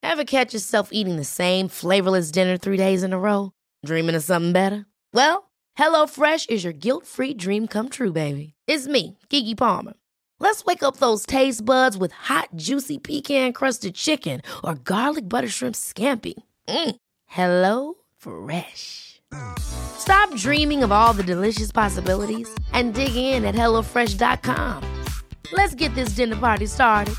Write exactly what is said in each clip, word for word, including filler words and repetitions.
Ever catch yourself eating the same flavorless dinner three days in a row? Dreaming of something better? Well, HelloFresh is your guilt-free dream come true, baby. It's me, Keke Palmer. Let's wake up those taste buds with hot, juicy pecan-crusted chicken or garlic butter shrimp scampi. Mm. Hello Fresh. Stop dreaming of all the delicious possibilities and dig in at hello fresh dot com. Let's get this dinner party started.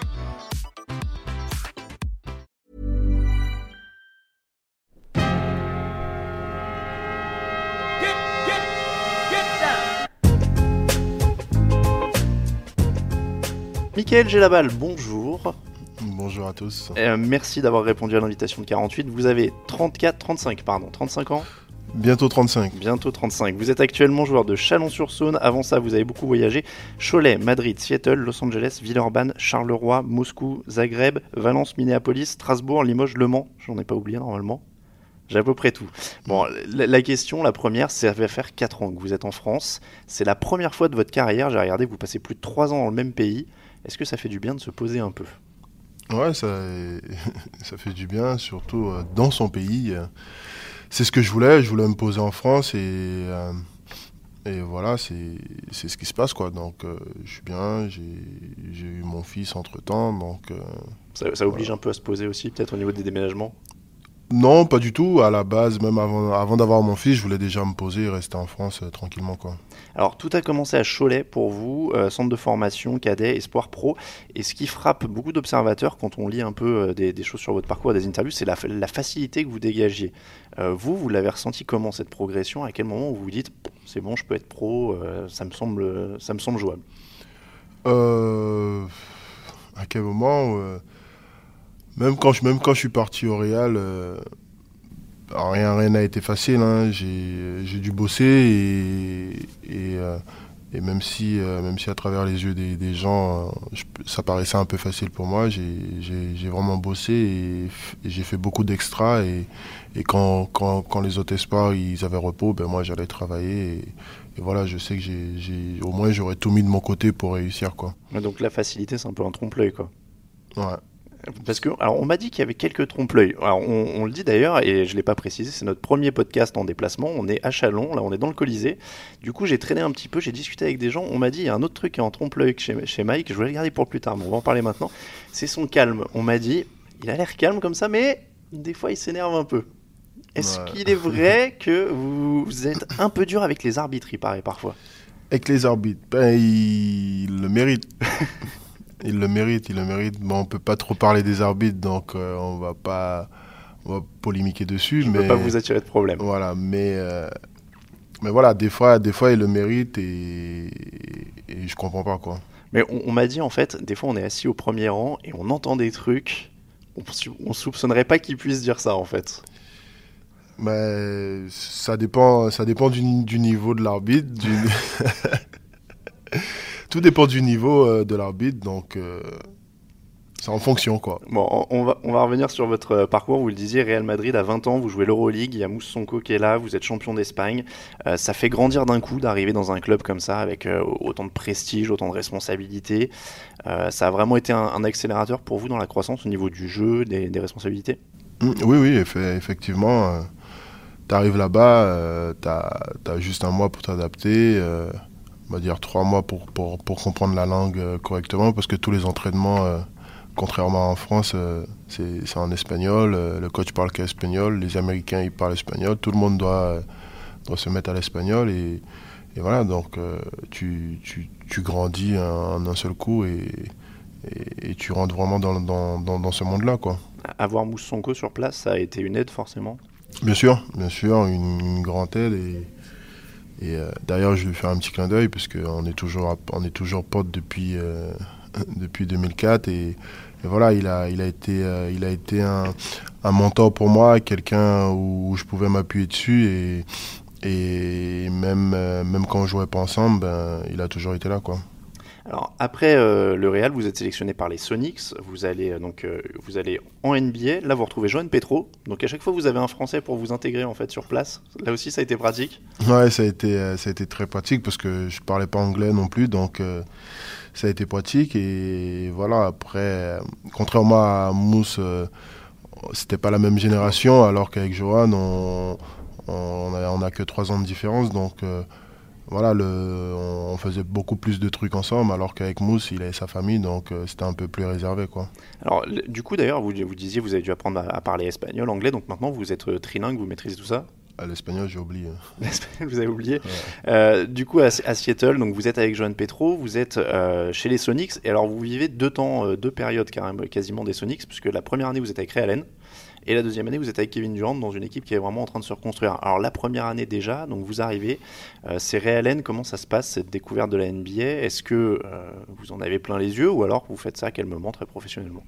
Mickaël Gelabal, bonjour. Bonjour à tous. Euh, merci d'avoir répondu à l'invitation de quarante-huit. Vous avez trente-quatre, trente-cinq, pardon, trente-cinq ans ? Bientôt trente-cinq. Bientôt trente-cinq. Vous êtes actuellement joueur de Chalon-sur-Saône. Avant ça, vous avez beaucoup voyagé. Cholet, Madrid, Seattle, Los Angeles, Villeurbanne, Charleroi, Moscou, Zagreb, Valence, Minneapolis, Strasbourg, Limoges, Le Mans. J'en ai pas oublié normalement. J'ai à peu près tout. Bon, la, la question, la première, c'est ça va faire quatre ans que vous êtes en France. C'est la première fois de votre carrière. J'ai regardé, vous passez plus de trois ans dans le même pays. Est-ce que ça fait du bien de se poser un peu ? Ouais, ça, ça fait du bien, surtout euh, dans son pays. C'est ce que je voulais, je voulais me poser en France et, euh, et voilà, c'est, c'est ce qui se passe, quoi. Donc euh, je suis bien, j'ai, j'ai eu mon fils entre-temps, donc... Euh, ça, ça oblige voilà. Un peu à se poser aussi, peut-être au niveau des déménagements ? Non, pas du tout. À la base, même avant, avant d'avoir mon fils, je voulais déjà me poser et rester en France euh, tranquillement, quoi. Alors, tout a commencé à Cholet pour vous, euh, centre de formation, cadet, espoir pro. Et ce qui frappe beaucoup d'observateurs quand on lit un peu euh, des, des choses sur votre parcours, des interviews, c'est la, la facilité que vous dégagiez. Euh, vous, vous l'avez ressenti comment, cette progression ? À quel moment vous vous dites « c'est bon, je peux être pro, euh, ça me semble, ça me semble jouable » euh, À quel moment euh... Même quand, je, même quand je suis parti au Real, euh, rien rien n'a été facile. Hein. J'ai, j'ai dû bosser et, et, euh, et même, si, euh, même si à travers les yeux des, des gens, euh, je, ça paraissait un peu facile pour moi, j'ai, j'ai, j'ai vraiment bossé et, et j'ai fait beaucoup d'extras. Et, et quand, quand, quand les autres espoirs ils avaient repos, ben moi j'allais travailler. Et, et voilà, je sais que j'ai, j'ai, au moins j'aurais tout mis de mon côté pour réussir, quoi. Donc la facilité, c'est un peu un trompe-l'œil, quoi. Ouais. Parce que, alors, on m'a dit qu'il y avait quelques trompe-l'œil. Alors, on, on le dit d'ailleurs, et je ne l'ai pas précisé, c'est notre premier podcast en déplacement. On est à Chalon, là, on est dans le Colisée. Du coup, j'ai traîné un petit peu, j'ai discuté avec des gens. On m'a dit, il y a un autre truc qui est en trompe-l'œil chez, chez Mike, je voulais le garder pour plus tard, mais on va en parler maintenant. C'est son calme. On m'a dit, il a l'air calme comme ça, mais des fois, il s'énerve un peu. Est-ce ouais. qu'il est vrai que vous, vous êtes un peu dur avec les arbitres, il paraît, parfois ? Avec les arbitres, ben, il le mérite. Il le mérite, il le mérite. Bon, on peut pas trop parler des arbitres, donc euh, on va pas, on va polémiquer dessus. Je ne mais veux pas vous attirer de problème. Voilà, mais euh, mais voilà, des fois, des fois, il le mérite et, et je comprends pas, quoi. Mais on, on m'a dit en fait, des fois, on est assis au premier rang et on entend des trucs. On, on soupçonnerait pas qu'il puisse dire ça, en fait. Mais ça dépend, ça dépend du, du niveau de l'arbitre. Du... Tout dépend du niveau euh, de l'arbitre, donc euh, c'est en fonction, quoi. Bon, on va, on va revenir sur votre parcours. Vous le disiez, Real Madrid à vingt ans, vous jouez l'Euroleague, il y a Mousse Sonko qui est là, vous êtes champion d'Espagne. Euh, ça fait grandir d'un coup d'arriver dans un club comme ça, avec euh, autant de prestige, autant de responsabilités. Euh, ça a vraiment été un, un accélérateur pour vous dans la croissance au niveau du jeu, des, des responsabilités ? Mmh, Oui, oui, eff- effectivement. Euh, t'arrives là-bas, euh, t'as, t'as juste un mois pour t'adapter. Euh, on va dire trois mois pour, pour, pour comprendre la langue euh, correctement, parce que tous les entraînements, euh, contrairement en France, euh, c'est, c'est en espagnol, euh, le coach parle qu'espagnol, les Américains ils parlent espagnol, tout le monde doit, euh, doit se mettre à l'espagnol, et, et voilà, donc euh, tu, tu, tu grandis en un seul coup, et, et, et tu rentres vraiment dans, dans, dans, dans ce monde-là, quoi. Avoir Mousse Sonko sur place, ça a été une aide forcément ? Bien sûr, bien sûr, une, une grande aide, et Et euh, d'ailleurs, je vais faire un petit clin d'œil parce qu'on est toujours, on est toujours potes depuis, euh, depuis deux mille quatre. Et, et voilà, il a, il a été, euh, il a été un, un mentor pour moi, quelqu'un où, où je pouvais m'appuyer dessus. Et, et même, euh, même quand on ne jouait pas ensemble, ben, il a toujours été là, quoi. Alors après euh, le Real, vous êtes sélectionné par les Sonics, vous allez euh, donc euh, vous allez en N B A. Là, vous retrouvez Johan Petro. Donc à chaque fois, vous avez un Français pour vous intégrer en fait sur place. Là aussi, ça a été pratique. Ouais, ça a été euh, ça a été très pratique parce que je parlais pas anglais non plus, donc euh, ça a été pratique. Et voilà, après, euh, contrairement à Mousse, euh, c'était pas la même génération, alors qu'avec Johan, on, on, a, on a que trois ans de différence. Donc euh, voilà, le, on faisait beaucoup plus de trucs ensemble, alors qu'avec Mousse, il avait sa famille, donc euh, c'était un peu plus réservé, quoi. Alors, le- du coup, d'ailleurs, vous, vous disiez vous avez dû apprendre à, à parler espagnol, anglais, donc maintenant vous êtes euh, trilingue, vous maîtrisez tout ça. À l'espagnol, j'ai oublié. L'espagnol, vous avez oublié. Ouais. Euh, du coup, à, à Seattle, donc vous êtes avec Johan Petro, vous êtes euh, chez les Sonics, et alors vous vivez deux temps, euh, deux périodes carrément, quasiment des Sonics, puisque la première année vous êtes avec Ray Allen, et la deuxième année vous êtes avec Kevin Durant dans une équipe qui est vraiment en train de se reconstruire. Alors la première année déjà, donc vous arrivez, euh, c'est Ray Allen, comment ça se passe cette découverte de la N B A? Est-ce que euh, vous en avez plein les yeux, ou alors vous faites ça à quel moment très professionnellement?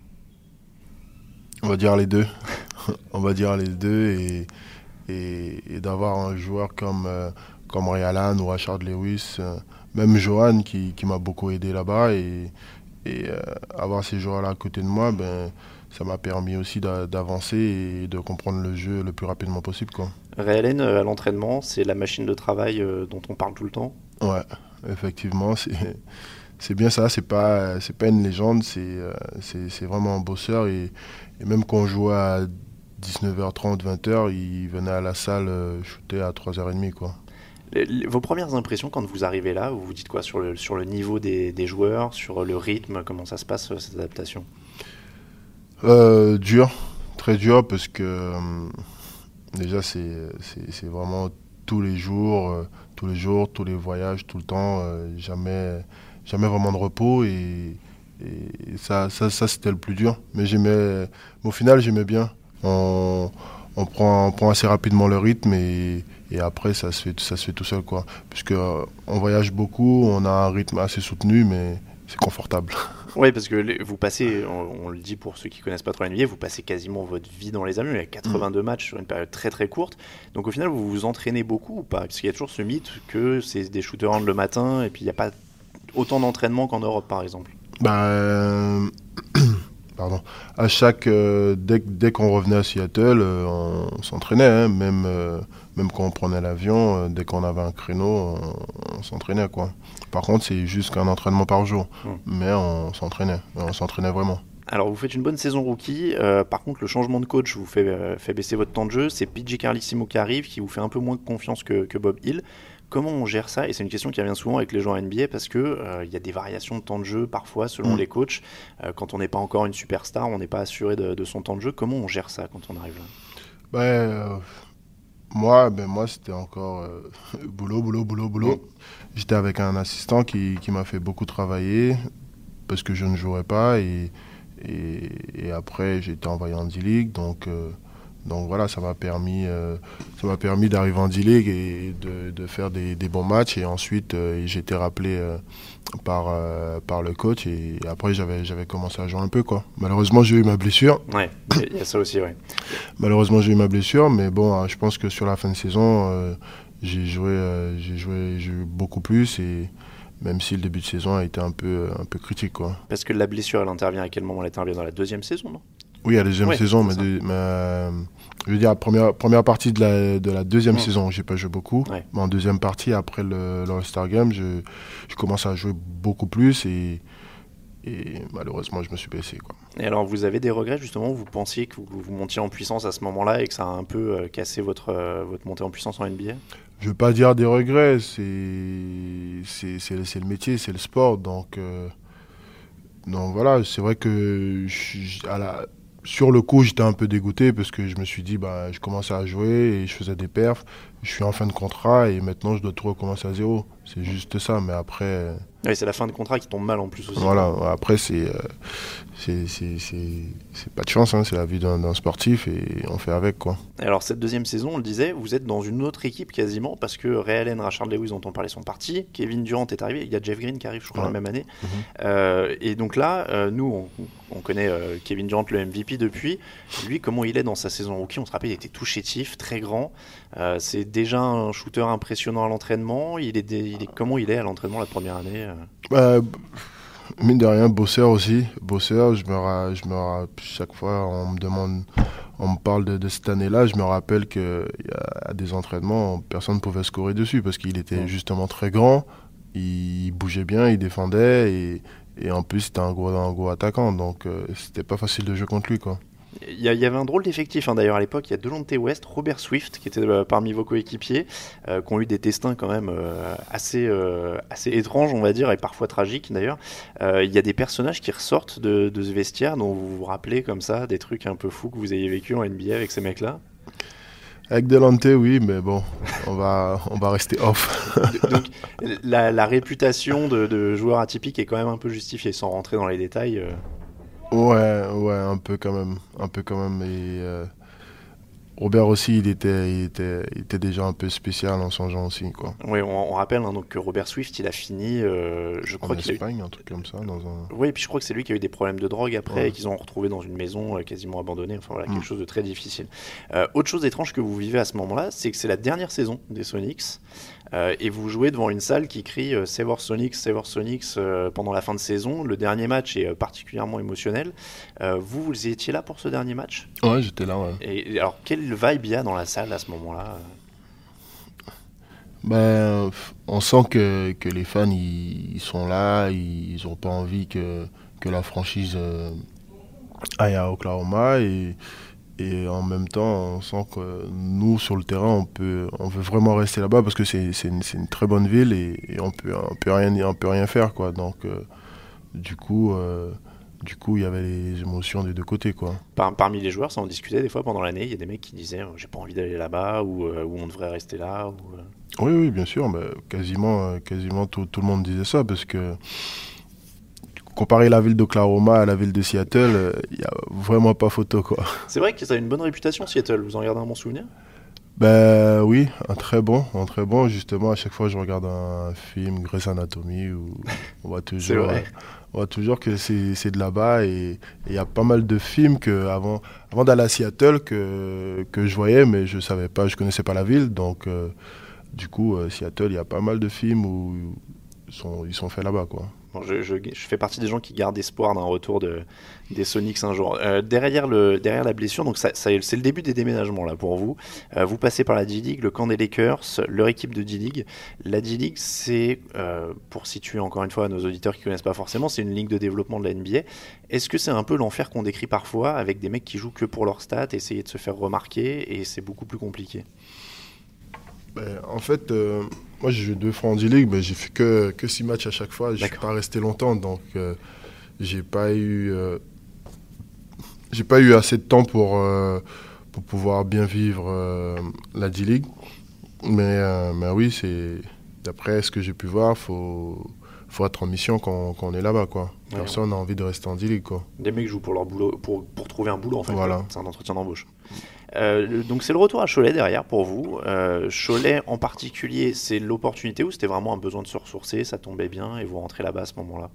On va dire les deux. On va dire les deux et, et, et d'avoir un joueur comme, euh, comme Ray Allen ou Rashard Lewis, euh, même Johan qui, qui m'a beaucoup aidé là-bas et, et euh, avoir ces joueurs-là à côté de moi, ben, ça m'a permis aussi d'a- d'avancer et de comprendre le jeu le plus rapidement possible, quoi. Ray Allen, euh, à l'entraînement, c'est la machine de travail euh, dont on parle tout le temps. Ouais, effectivement, c'est c'est bien ça. C'est pas c'est pas une légende, c'est euh, c'est c'est vraiment un bosseur et, et même quand on jouait à dix-neuf heures trente, vingt heures, il venait à la salle euh, shooter à trois heures trente, quoi. Les- les- Vos premières impressions quand vous arrivez là, vous vous dites quoi sur le, sur le niveau des, des joueurs, sur le rythme, comment ça se passe euh, cette adaptation? Euh, dur, très dur parce que euh, déjà c'est c'est c'est vraiment tous les jours, euh, tous les jours, tous les voyages, tout le temps, euh, jamais jamais vraiment de repos et, et ça ça ça c'était le plus dur. Mais j'aimais, mais au final j'aimais bien. On on prend on prend assez rapidement le rythme et et après ça se fait ça se fait tout seul, quoi. Puisque euh, on voyage beaucoup, on a un rythme assez soutenu, mais c'est confortable. Oui, parce que les- vous passez, on, on le dit pour ceux qui connaissent pas trop la N B A, vous passez quasiment votre vie dans les avions. Il y a quatre-vingt-deux matchs sur une période très très courte. Donc au final, vous vous entraînez beaucoup ou pas? Parce qu'il y a toujours ce mythe que c'est des shooters hand le matin et puis il n'y a pas autant d'entraînement qu'en Europe, par exemple. Bah, euh, pardon. À chaque, euh, dès, que- dès qu'on revenait à Seattle, euh, on, s'entraînait, hein, même, euh, même quand on prenait l'avion, euh, dès qu'on avait un créneau, on, on s'entraînait, quoi. Par contre, c'est juste qu'un entraînement par jour, Mm. mais on s'entraînait, et on s'entraînait vraiment. Alors vous faites une bonne saison rookie. Euh, par contre, le changement de coach vous fait, euh, fait baisser votre temps de jeu. C'est P J Carlissimo qui arrive, qui vous fait un peu moins confiance que, que Bob Hill. Comment on gère ça? Et c'est une question qui revient souvent avec les joueurs N B A parce que euh, il y a des variations de temps de jeu parfois selon Mm. les coachs. Euh, quand on n'est pas encore une superstar, on n'est pas assuré de, de son temps de jeu. Comment on gère ça quand on arrive là? Bah, euh, moi, ben, moi c'était encore euh, boulot, boulot, boulot, boulot. J'étais avec un assistant qui, qui m'a fait beaucoup travailler parce que je ne jouais pas et, et, et après j'ai été envoyé en D-League, donc, euh, donc voilà, ça m'a permis, euh, ça m'a permis d'arriver en D-League et de, de faire des, des bons matchs et ensuite euh, j'ai été rappelé euh, par, euh, par le coach et après j'avais, j'avais commencé à jouer un peu, quoi. Malheureusement j'ai eu ma blessure, Ouais, il y a ça aussi, ouais. malheureusement j'ai eu ma blessure, mais bon, euh, je pense que sur la fin de saison euh, j'ai joué, euh, j'ai joué, j'ai eu beaucoup plus et même si le début de saison a été un peu, un peu critique, quoi. Parce que la blessure, elle intervient à quel moment? Elle intervient dans la deuxième saison, non? Oui, à la deuxième Ouais, saison, mais, c'est ça. de- mais, euh, je veux dire, la première, première partie de la, de la deuxième Mm. saison, j'ai pas joué beaucoup. Ouais. Mais en deuxième partie, après le, le All-Star Game, je, je commence à jouer beaucoup plus et, et malheureusement, je me suis blessé, quoi. Et alors, vous avez des regrets justement? Vous pensiez que vous, vous montiez en puissance à ce moment-là et que ça a un peu euh, cassé votre, euh, votre montée en puissance en N B A? Je veux pas dire des regrets, c'est, c'est, c'est, c'est le métier, c'est le sport. Donc, euh, donc voilà, c'est vrai que je- je- à la, sur le coup, j'étais un peu dégoûté parce que je me suis dit, bah, je commençais à jouer et je faisais des perfs. Je suis en fin de contrat et maintenant je dois tout recommencer à zéro. C'est juste ça, mais après, euh, Oui, c'est la fin de contrat qui tombe mal en plus aussi. voilà, après c'est, euh, c'est, c'est, c'est, c'est pas de chance, hein, c'est la vie d'un, d'un sportif et on fait avec, quoi. Et alors, cette deuxième saison, on le disait, vous êtes dans une autre équipe quasiment parce que Ray Allen, Rashard Lewis dont on parlait sont partis, Kevin Durant est arrivé, il y a Jeff Green qui arrive, je crois, Ouais. la même année. Mhm. Euh, et donc là, euh, nous, on, on connaît euh, Kevin Durant, le M V P depuis. Lui, comment il est dans sa saison rookie? On se rappelle, il était tout chétif, très grand. Euh, c'est déjà un shooter impressionnant à l'entraînement. Il est, dé- il est comment il est à l'entraînement la première année? euh Bah, mine de rien, bosseur aussi. Bosseur, je me, ra- je me ra- chaque fois on me demande, on me parle de, de cette année-là, je me rappelle qu'il y a des entraînements, personne ne pouvait scorer dessus parce qu'il était Ouais. justement très grand, il bougeait bien, il défendait et, et en plus c'était un gros, un gros attaquant, donc euh, c'était pas facile de jouer contre lui, quoi. Il y, a- il y avait un drôle d'effectif hein, d'ailleurs à l'époque. Il y a Delonte West, Robert Swift qui étaient euh, parmi vos coéquipiers, euh, qui ont eu des destins quand même euh, assez, euh, assez étranges, on va dire, et parfois tragiques d'ailleurs. Euh, il y a des personnages qui ressortent de, de ce vestiaire dont vous vous rappelez comme ça, des trucs un peu fous que vous ayez vécu en N B A avec ces mecs-là. Avec Delonte, oui, mais bon, on va, on va rester off. Donc la, la réputation de, de joueur atypique est quand même un peu justifiée, sans rentrer dans les détails. euh. Ouais, ouais, un peu quand même, un peu quand même. Et euh, Robert aussi, il était, il était, il était déjà un peu spécial en son genre aussi, quoi. Oui, on, on rappelle hein, donc, que Robert Swift, il a fini, euh, je En crois qu'il a eu... Espagne, un truc comme ça, dans un. Oui, et puis je crois que c'est lui qui a eu des problèmes de drogue après Ouais. et qu'ils ont retrouvé dans une maison euh, quasiment abandonnée. Enfin voilà, Mm. quelque chose de très difficile. Euh, autre chose étrange que vous vivez à ce moment-là, c'est que c'est la dernière saison des Sonics euh, et vous jouez devant une salle qui crie euh, Save our Sonics, Save our Sonics euh, pendant la fin de saison. Le dernier match est euh, particulièrement émotionnel. Euh, vous, vous étiez là pour ce dernier match Ouais, j'étais là, ouais. et, et alors, quelle vibe il y a dans la salle à ce moment-là? Ben, on sent que, que les fans, ils, ils sont là, ils n'ont pas envie que, que la franchise euh, aille à Oklahoma. Et, et en même temps, on sent que nous, sur le terrain, on, peut, on veut vraiment rester là-bas parce que c'est c'est une, c'est une très bonne ville et, et on peut, on peut rien, on peut rien faire, quoi. Donc, euh, du coup, euh, du coup, il y avait les émotions des deux côtés, quoi. Par- parmi les joueurs, ça en discutait des fois pendant l'année. Il y a des mecs qui disaient euh, j'ai pas envie d'aller là-bas ou, euh, ou on devrait rester là. Ou, euh. Oui, oui, bien sûr, mais quasiment, euh, quasiment tout, tout le monde disait ça parce que comparer la ville d'Oklahoma à la ville de Seattle, il n'y a vraiment pas photo, quoi. C'est vrai que ça a une bonne réputation, Seattle. Vous en gardez un bon souvenir? Ben oui, un très bon, un très bon. Justement, à chaque fois, je regarde un film, Grey's Anatomy, où on voit C'est toujours, vrai. euh, on voit toujours que c'est c'est de là-bas. Et il y a pas mal de films que avant, avant d'aller à Seattle que, que je voyais, mais je savais pas, je connaissais pas la ville. Donc, euh, du coup, euh, Seattle, il y a pas mal de films où ils sont, ils sont faits là-bas, quoi. Bon, je, je- je fais partie des gens qui gardent espoir d'un retour de, des Sonics un jour. Euh, derrière, le, derrière la blessure, donc ça, ça- c'est le début des déménagements là pour vous. Euh, vous passez par la D-League, le camp des Lakers, leur équipe de D-League. La D-League, c'est, euh, pour situer encore une fois à nos auditeurs qui ne connaissent pas forcément, c'est une ligue de développement de la N B A. Est-ce que c'est un peu l'enfer qu'on décrit parfois avec des mecs qui jouent que pour leur stats, essayer de se faire remarquer et c'est beaucoup plus compliqué? Ben, en fait, euh, moi j'ai joué deux fois en D-League, mais j'ai fait que, que six matchs à chaque fois. Je ne suis D'accord. pas resté longtemps, donc euh, j'ai pas eu euh, j'ai pas eu assez de temps pour, euh, pour pouvoir bien vivre euh, la D-League. Mais, euh, mais oui, c'est d'après ce que j'ai pu voir, faut faut être en mission quand, quand on est là-bas, quoi. Ouais, Personne n'a envie de rester en D-League, quoi. Des mecs jouent pour leur boulot, pour, pour trouver un boulot en fait. Voilà. quoi. C'est un entretien d'embauche. Euh, le- donc c'est le retour à Cholet derrière pour vous. Euh, Cholet en particulier, c'est l'opportunité ou c'était vraiment un besoin de se ressourcer, ça tombait bien et vous rentrez là-bas à ce moment-là?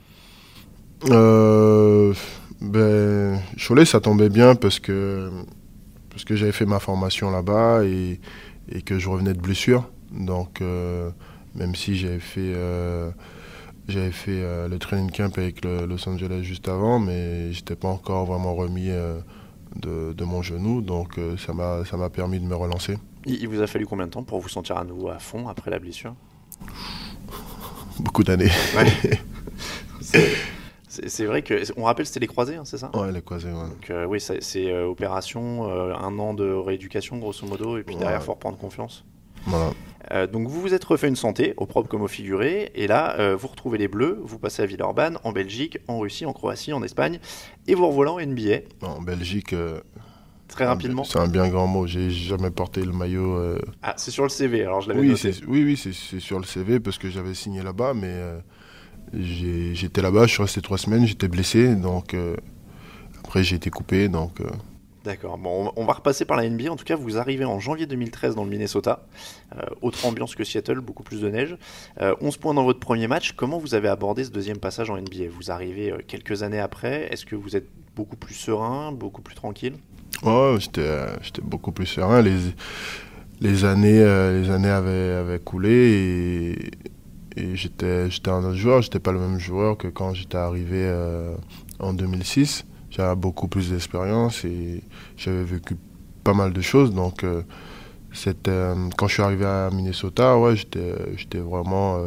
Euh, ben, Cholet, ça tombait bien parce que, parce que j'avais fait ma formation là-bas et, et que je revenais de blessure. Donc, euh, même si j'avais fait, euh, j'avais fait euh, le training camp avec le Los Angeles juste avant, mais j'étais pas encore vraiment remis euh, de, de mon genou. Donc, euh, ça m'a, ça m'a permis de me relancer. Il, il vous a fallu combien de temps pour vous sentir à nouveau à fond après la blessure? Beaucoup d'années. Ouais. C'est c'est- c'est vrai que on rappelle c'était les croisés, hein, c'est ça? Ouais, les croisés, ouais. Donc euh, oui, ça- c'est euh, opération, euh, un an de rééducation grosso modo et puis derrière Ouais. faut reprendre confiance. Voilà. Euh, donc vous vous êtes refait une santé, au propre comme au figuré, et là euh, vous retrouvez les Bleus, vous passez à Villeurbanne, en Belgique, en Russie, en Croatie, en Espagne, et vous revoilà en N B A, En Belgique, euh, très rapidement. c'est un bien grand mot. J'ai jamais porté le maillot. euh, Ah, c'est sur le C V, alors je l'avais Oui, noté. c'est, oui, oui, c'est, c'est sur le C V parce que j'avais signé là-bas, mais euh, j'ai- j'étais là-bas, je suis resté trois semaines, j'étais blessé, donc euh, après j'ai été coupé, donc euh, D'accord, bon, on on va repasser par la N B A, en tout cas vous arrivez en janvier deux mille treize dans le Minnesota, Euh, autre ambiance que Seattle, beaucoup plus de neige. Euh, onze points dans votre premier match, comment vous avez abordé ce deuxième passage en N B A? Vous arrivez euh, quelques années après, est-ce que vous êtes beaucoup plus serein, beaucoup plus tranquille? ouais, j'étais, euh, j'étais beaucoup plus serein. Les, les années, euh, les années avaient, avaient coulé et, et j'étais, j'étais un autre joueur, j'étais pas le même joueur que quand j'étais arrivé euh, en deux mille six. J'avais beaucoup plus d'expérience et j'avais vécu pas mal de choses, donc euh, c'était, euh, quand je suis arrivé à Minnesota, ouais, j'étais, j'étais vraiment, euh,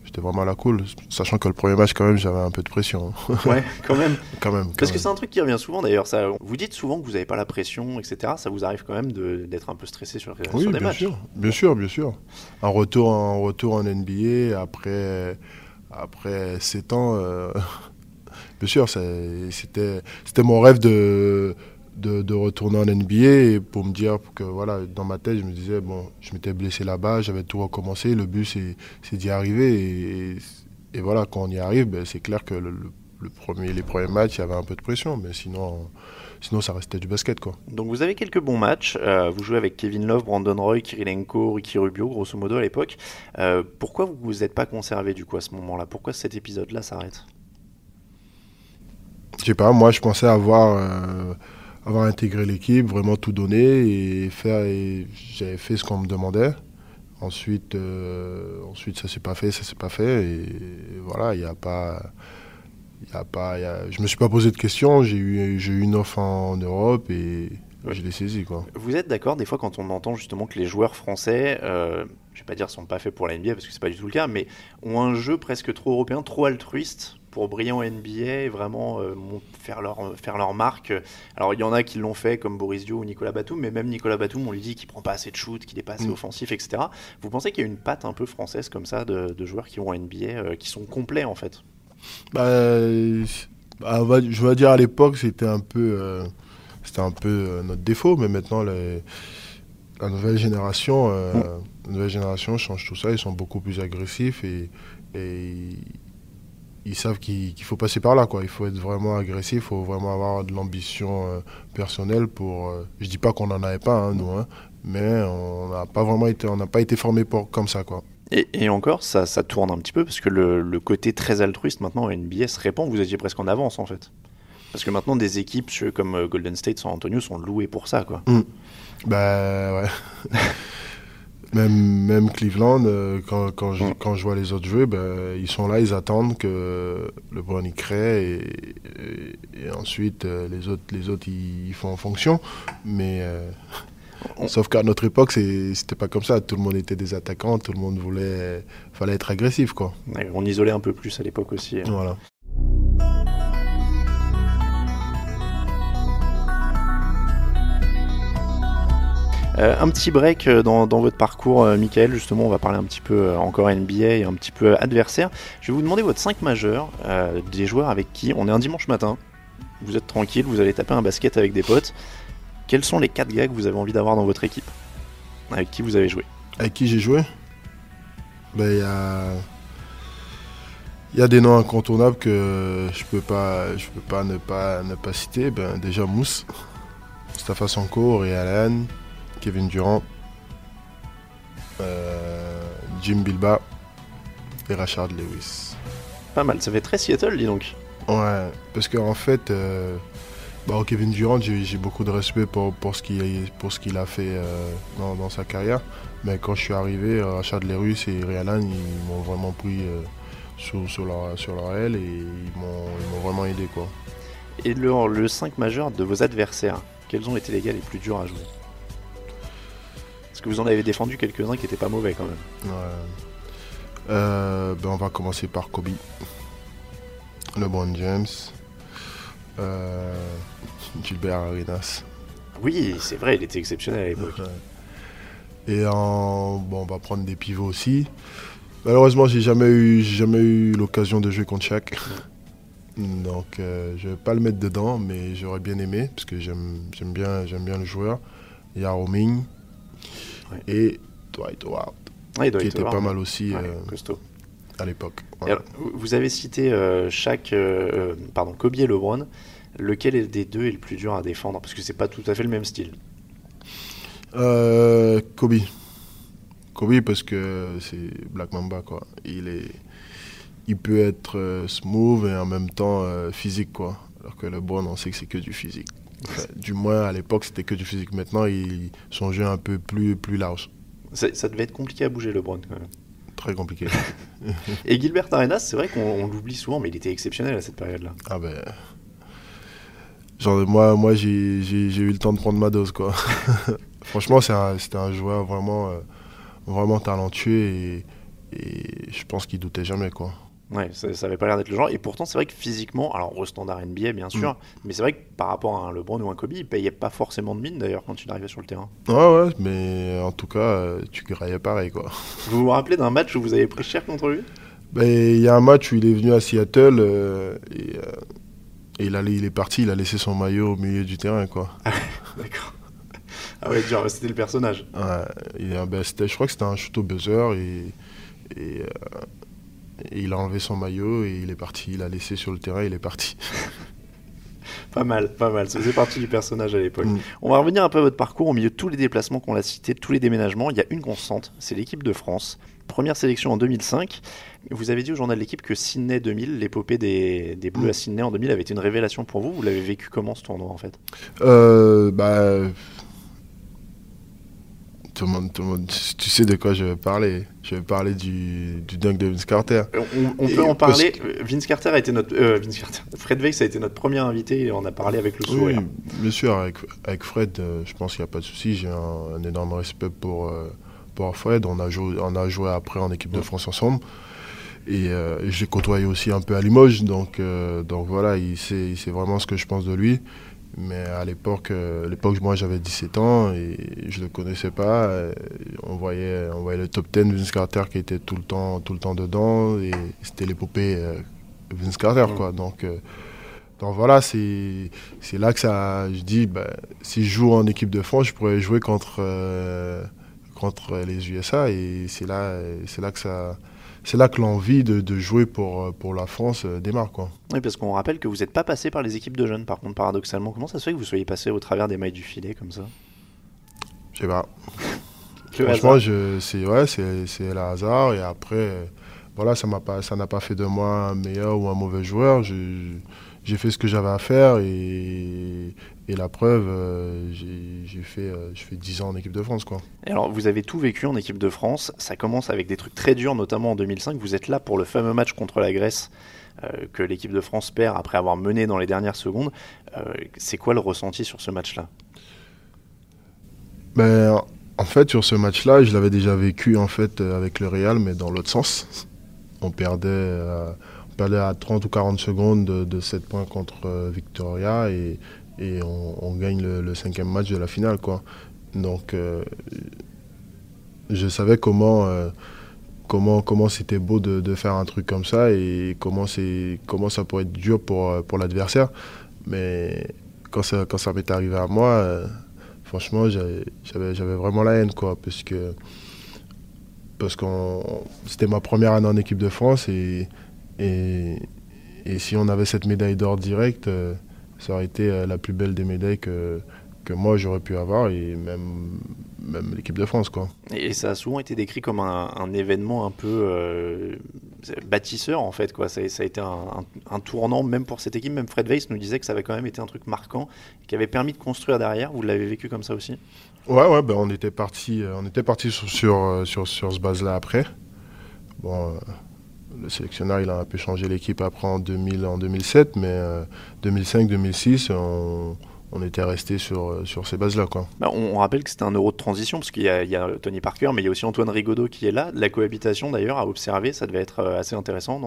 j'étais vraiment à la cool. Sachant que le premier match, quand même, j'avais un peu de pression. Ouais, quand même. quand même. Quand Parce même. que c'est un truc qui revient souvent d'ailleurs. Ça, vous dites souvent que vous n'avez pas la pression, et cetera. Ça vous arrive quand même de, d'être un peu stressé sur, oui, sur des bien matchs. sûr, bien sûr, bien sûr. Un retour, en retour en N B A après, après sept ans, euh, bien sûr, c'était, c'était mon rêve de, de, de retourner en N B A et pour me dire que voilà, dans ma tête, je me disais, bon, je m'étais blessé là-bas, j'avais tout recommencé, le but c'est, c'est d'y arriver et, et voilà, quand on y arrive, ben, c'est clair que le, le premier, les premiers matchs, il y avait un peu de pression, mais sinon... Sinon, ça restait du basket, quoi. Donc, vous avez quelques bons matchs. Euh, vous jouez avec Kevin Love, Brandon Roy, Kirilenko, Ricky Rubio, grosso modo, à l'époque. Euh, pourquoi vous vous êtes pas conservé, du coup, à ce moment-là? Pourquoi cet épisode-là s'arrête? Je sais pas, moi, je pensais avoir, euh, avoir intégré l'équipe, vraiment tout donné et faire. Et j'avais fait ce qu'on me demandait. Ensuite, euh, ensuite ça s'est pas fait, ça s'est pas fait. Et, et voilà, il n'y a pas... Y a pas, y a... Je me suis pas posé de questions, j'ai eu, j'ai eu une offre en Europe et ouais. je l'ai saisie, quoi. Vous êtes d'accord des fois quand on entend justement que les joueurs français, euh, je vais pas dire sont pas faits pour la N B A parce que c'est pas du tout le cas, mais ont un jeu presque trop européen, trop altruiste pour briller en N B A et vraiment euh, faire, leur, faire leur marque. Alors il y en a qui l'ont fait comme Boris Dio ou Nicolas Batum, mais même Nicolas Batum on lui dit qu'il prend pas assez de shoot, qu'il est pas assez mmh. offensif, et cetera. Vous pensez qu'il y a une patte un peu française comme ça de, de joueurs qui vont en N B A, euh, qui sont complets en fait? Bah, bah, je vais dire à l'époque c'était un peu, euh, c'était un peu euh, notre défaut, mais maintenant les, la nouvelle génération, euh, mmh. la nouvelle génération change tout ça. Ils sont beaucoup plus agressifs et, et ils, ils savent qu'il, qu'il faut passer par là, quoi. Il faut être vraiment agressif, il faut vraiment avoir de l'ambition euh, personnelle pour. Euh, je dis pas qu'on n'en avait pas, hein, nous, hein, mais on n'a pas vraiment été, on n'a pas été formés pour comme ça, quoi. Et, et encore, ça, ça tourne un petit peu parce que le, le côté très altruiste maintenant en N B A se répand. Vous étiez presque en avance en fait. Parce que maintenant, des équipes comme Golden State, San Antonio sont louées pour ça, quoi. Mmh. Bah ouais. même, même Cleveland, euh, quand, quand, je, mmh. quand je vois les autres jouer, bah, ils sont là, ils attendent que LeBron y crée et, et, et ensuite euh, les autres, les autres ils, ils font en fonction. Mais. Euh, On... Sauf qu'à notre époque, c'est, c'était pas comme ça. Tout le monde était des attaquants, tout le monde voulait, fallait être agressif, quoi. Ouais, on isolait un peu plus à l'époque aussi. Hein. Voilà. Euh, un petit break dans, dans votre parcours, euh, Michael. Justement, on va parler un petit peu euh, encore N B A et un petit peu adversaire. Je vais vous demander votre cinq majeurs, euh, des joueurs avec qui on est un dimanche matin. Vous êtes tranquille, vous allez taper un basket avec des potes. Quels sont les quatre gars que vous avez envie d'avoir dans votre équipe? Avec qui vous avez joué? Avec qui j'ai joué? Ben, y a... y a des noms incontournables que je peux pas, je peux pas ne pas ne pas citer. Ben, déjà Mousse, Stafa Sanko, Ray Allen, Kevin Durant, euh, Jim Bilba et Rashard Lewis. Pas mal, ça fait très Seattle, dis donc. Ouais, parce qu'en en fait... Euh, Bah, Kevin Durant, j'ai, j'ai beaucoup de respect pour, pour, ce, qu'il, pour ce qu'il a fait euh, dans, dans sa carrière. Mais quand je suis arrivé, Rashard Lewis et Ray Allen, ils m'ont vraiment pris euh, sur, sur, leur, sur leur aile et ils m'ont, ils m'ont vraiment aidé, quoi. Et le, le cinq majeur de vos adversaires, quels ont été les gars les plus durs à jouer? Parce que vous en avez défendu quelques-uns qui n'étaient pas mauvais quand même. Ouais. Euh, ben on va commencer par Kobe, LeBron James. Euh, Gilbert Arenas. Oui, c'est vrai, il était exceptionnel à l'époque. Et en, bon, on va prendre des pivots aussi. Malheureusement, j'ai jamais eu, j'ai jamais eu l'occasion de jouer contre Shaq. Donc, euh, je vais pas le mettre dedans, mais j'aurais bien aimé parce que j'aime, j'aime bien, j'aime bien le joueur. Il y a Roming ouais. et Dwight Howard, ouais, Dwight qui était Howard, pas mal aussi ouais, euh, costaud. À l'époque. Voilà. Alors, vous avez cité euh, Shaq, euh, pardon, Kobe et LeBron. Lequel des deux est le plus dur à défendre? Parce que c'est pas tout à fait le même style. Euh, Kobe. Kobe parce que c'est Black Mamba, quoi. Il est, il peut être euh, smooth et en même temps euh, physique, quoi. Alors que LeBron, on sait que c'est que du physique. Enfin, du moins à l'époque, c'était que du physique. Maintenant, il, son jeu est un peu plus, plus large. Ça, ça devait être compliqué à bouger, LeBron, quand même. Très compliqué. Et Gilbert Arenas, c'est vrai qu'on on l'oublie souvent, mais il était exceptionnel à cette période-là. Ah ben... Genre, moi, moi j'ai, j'ai, j'ai eu le temps de prendre ma dose, quoi. Franchement, c'est un, c'était un joueur vraiment, euh, vraiment talentueux et, et je pense qu'il doutait jamais, quoi. Ouais, ça, ça avait pas l'air d'être le genre. Et pourtant, c'est vrai que physiquement, alors au standard N B A, bien sûr, mm. mais c'est vrai que par rapport à un LeBron ou un Kobe, il payait pas forcément de mine d'ailleurs quand il arrivait sur le terrain. Ouais, ouais, mais en tout cas, tu graillais pareil, quoi. Vous vous rappelez d'un match où vous avez pris cher contre lui ? Ben, il y a un match où il est venu à Seattle euh, et, euh, et il, allait, il est parti, il a laissé son maillot au milieu du terrain, quoi. D'accord. Ah ouais, genre, c'était le personnage. Ouais, il a, ben, je crois que c'était un shoot au buzzer et, et, euh, et il a enlevé son maillot et il est parti. Il a laissé sur le terrain, il est parti. Pas mal, pas mal. Ça faisait partie du personnage à l'époque. Mm. On va revenir un peu à votre parcours. Au milieu de tous les déplacements qu'on a cités, tous les déménagements, il y a une constante, c'est l'équipe de France. Première sélection en deux mille cinq. Vous avez dit au journal de l'équipe que Sydney deux mille, l'épopée des, des Bleus mm. à Sydney en deux mille, avait été une révélation pour vous. Vous l'avez vécu comment ce tournoi en fait ? euh, bah... Tout le, monde, tout le monde, tu sais de quoi je vais parler. Je vais parler du, du dunk de Vince Carter. On, on peut en parler. Que... Vince Carter a été notre. Euh, Vince Carter. Fred Weiss a été notre premier invité et on a parlé avec le sourire. Oui, bien sûr, avec, avec Fred, euh, je pense qu'il n'y a pas de souci. J'ai un, un énorme respect pour, euh, pour Fred. On a, joué, on a joué après en équipe de France ensemble. Et, euh, et je l'ai côtoyé aussi un peu à Limoges. Donc, euh, donc voilà, il sait, il sait vraiment ce que je pense de lui. Mais à l'époque, euh, à l'époque, moi j'avais dix-sept ans et je ne le connaissais pas. Euh, on, voyait, on voyait le top dix Vince Carter qui était tout le temps, tout le temps dedans et c'était l'épopée euh, Vince Carter, quoi. Donc, euh, donc voilà, c'est, c'est là que ça, je dis, bah, si je joue en équipe de France, je pourrais jouer contre, euh, contre les U S A et c'est là, c'est là que ça... C'est là que l'envie de, de jouer pour, pour la France euh, démarre, quoi. Oui, parce qu'on rappelle que vous n'êtes pas passé par les équipes de jeunes, par contre, paradoxalement. Comment ça se fait que vous soyez passé au travers des mailles du filet, comme ça ? Je sais pas. Le Franchement, hasard. je, c'est, ouais, c'est, c'est le hasard. Et après, euh, voilà, ça m'a pas, ça n'a pas fait de moi un meilleur ou un mauvais joueur. Je, j'ai fait ce que j'avais à faire et, et la preuve, euh, j'ai, j'ai fait, euh, je fais dix ans en équipe de France, quoi. Et alors, vous avez tout vécu en équipe de France. Ça commence avec des trucs très durs, notamment en deux mille cinq. Vous êtes là pour le fameux match contre la Grèce euh, que l'équipe de France perd après avoir mené dans les dernières secondes. Euh, c'est quoi le ressenti sur ce match-là ? Ben, en fait, sur ce match-là, je l'avais déjà vécu en fait avec le Real, mais dans l'autre sens. On perdait... Euh, à trente ou quarante secondes de, de sept points contre euh, Victoria et, et on, on gagne le, le cinquième match de la finale, quoi. Donc euh, je savais comment, euh, comment, comment c'était beau de, de faire un truc comme ça et comment, c'est, comment ça pourrait être dur pour, pour l'adversaire. Mais quand ça, quand ça m'est arrivé à moi, euh, franchement j'avais, j'avais, j'avais vraiment la haine, quoi, parce que, parce que c'était ma première année en équipe de France et Et, et si on avait cette médaille d'or directe, euh, ça aurait été euh, la plus belle des médailles que, que moi j'aurais pu avoir et même, même l'équipe de France, quoi. Et ça a souvent été décrit comme un, un événement un peu euh, bâtisseur en fait, quoi. Ça, ça a été un, un, un tournant même pour cette équipe. Même Fred Weiss nous disait que ça avait quand même été un truc marquant qui avait permis de construire derrière. Vous l'avez vécu comme ça aussi ? Ouais, ouais, ben on était parti, on était parti sur, sur, sur, sur ce base-là après. Bon. Euh, Le sélectionneur, il a un peu changé l'équipe après en, deux mille, en deux mille sept, mais euh, deux mille cinq deux mille six, on, on était resté sur, sur ces bases-là, quoi. Bah, on, on rappelle que c'était un euro de transition, parce qu'il y a, il y a Tony Parker, mais il y a aussi Antoine Rigaudot qui est là. La cohabitation, d'ailleurs, à observer, ça devait être assez intéressant, non ?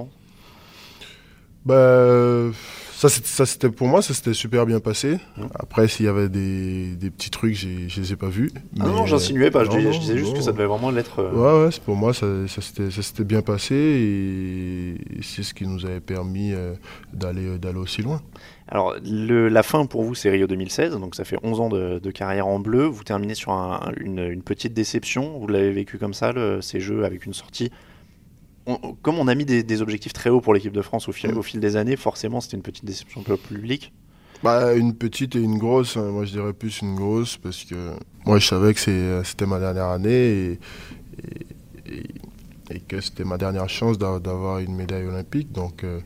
Bah, ça, c'était, ça, c'était pour moi, ça s'était super bien passé. Mmh. Après, s'il y avait des, des petits trucs, j'ai, je ne les ai pas vus. Ah non, non, j'insinuais pas, je, non, dis, je disais non, juste non. que ça devait vraiment l'être. Euh... Ouais, ouais, c'est pour moi, ça, ça, s'était, ça s'était bien passé et, et c'est ce qui nous avait permis euh, d'aller, d'aller aussi loin. Alors, le, la fin pour vous, c'est Rio deux mille seize, donc ça fait onze ans de, de carrière en bleu. Vous terminez sur un, une, une petite déception. Vous l'avez vécu comme ça, le, ces jeux, avec une sortie. On, comme on a mis des, des objectifs très hauts pour l'équipe de France au fil, mmh. au fil des années, forcément c'était une petite déception pour le public. Bah, une petite et une grosse, hein. Moi je dirais plus une grosse parce que moi je savais que c'est, c'était ma dernière année et, et, et, et que c'était ma dernière chance d'avoir une médaille olympique. Donc, euh,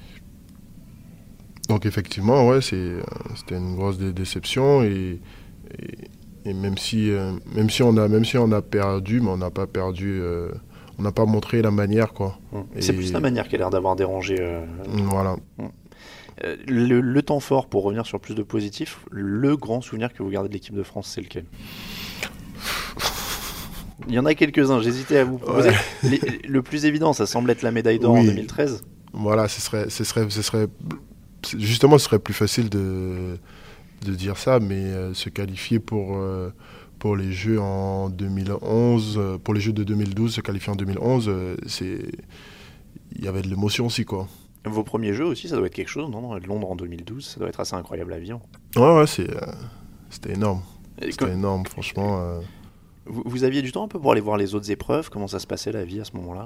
donc effectivement, ouais, c'est, c'était une grosse dé- déception et, et, et même, si, euh, même, si on a, même si on a perdu, mais on n'a pas perdu... Euh, on n'a pas montré la manière, quoi. C'est et... plus la manière qui a l'air d'avoir dérangé. Euh... Voilà. Euh, le, le temps fort, pour revenir sur plus de positifs, le grand souvenir que vous gardez de l'équipe de France, c'est lequel ? Il y en a quelques-uns, j'hésitais à vous proposer. Ouais. Les, le plus évident, ça semble être la médaille d'or Oui. en deux mille treize. Voilà, ce serait, ce serait, ce serait, justement, ce serait plus facile de, de dire ça, mais euh, se qualifier pour, euh, pour les Jeux en deux mille onze, euh, pour les Jeux de deux mille douze, se qualifier en deux mille onze, euh, c'est, il y avait de l'émotion aussi, quoi. Vos premiers jeux aussi, ça doit être quelque chose, non, non Londres en deux mille douze, ça doit être assez incroyable à vivre. Ouais, ouais, c'est, euh, c'était énorme. Et C'était quand- énorme, franchement. euh. vous, vous aviez du temps un peu pour aller voir les autres épreuves, comment ça se passait la vie à ce moment-là?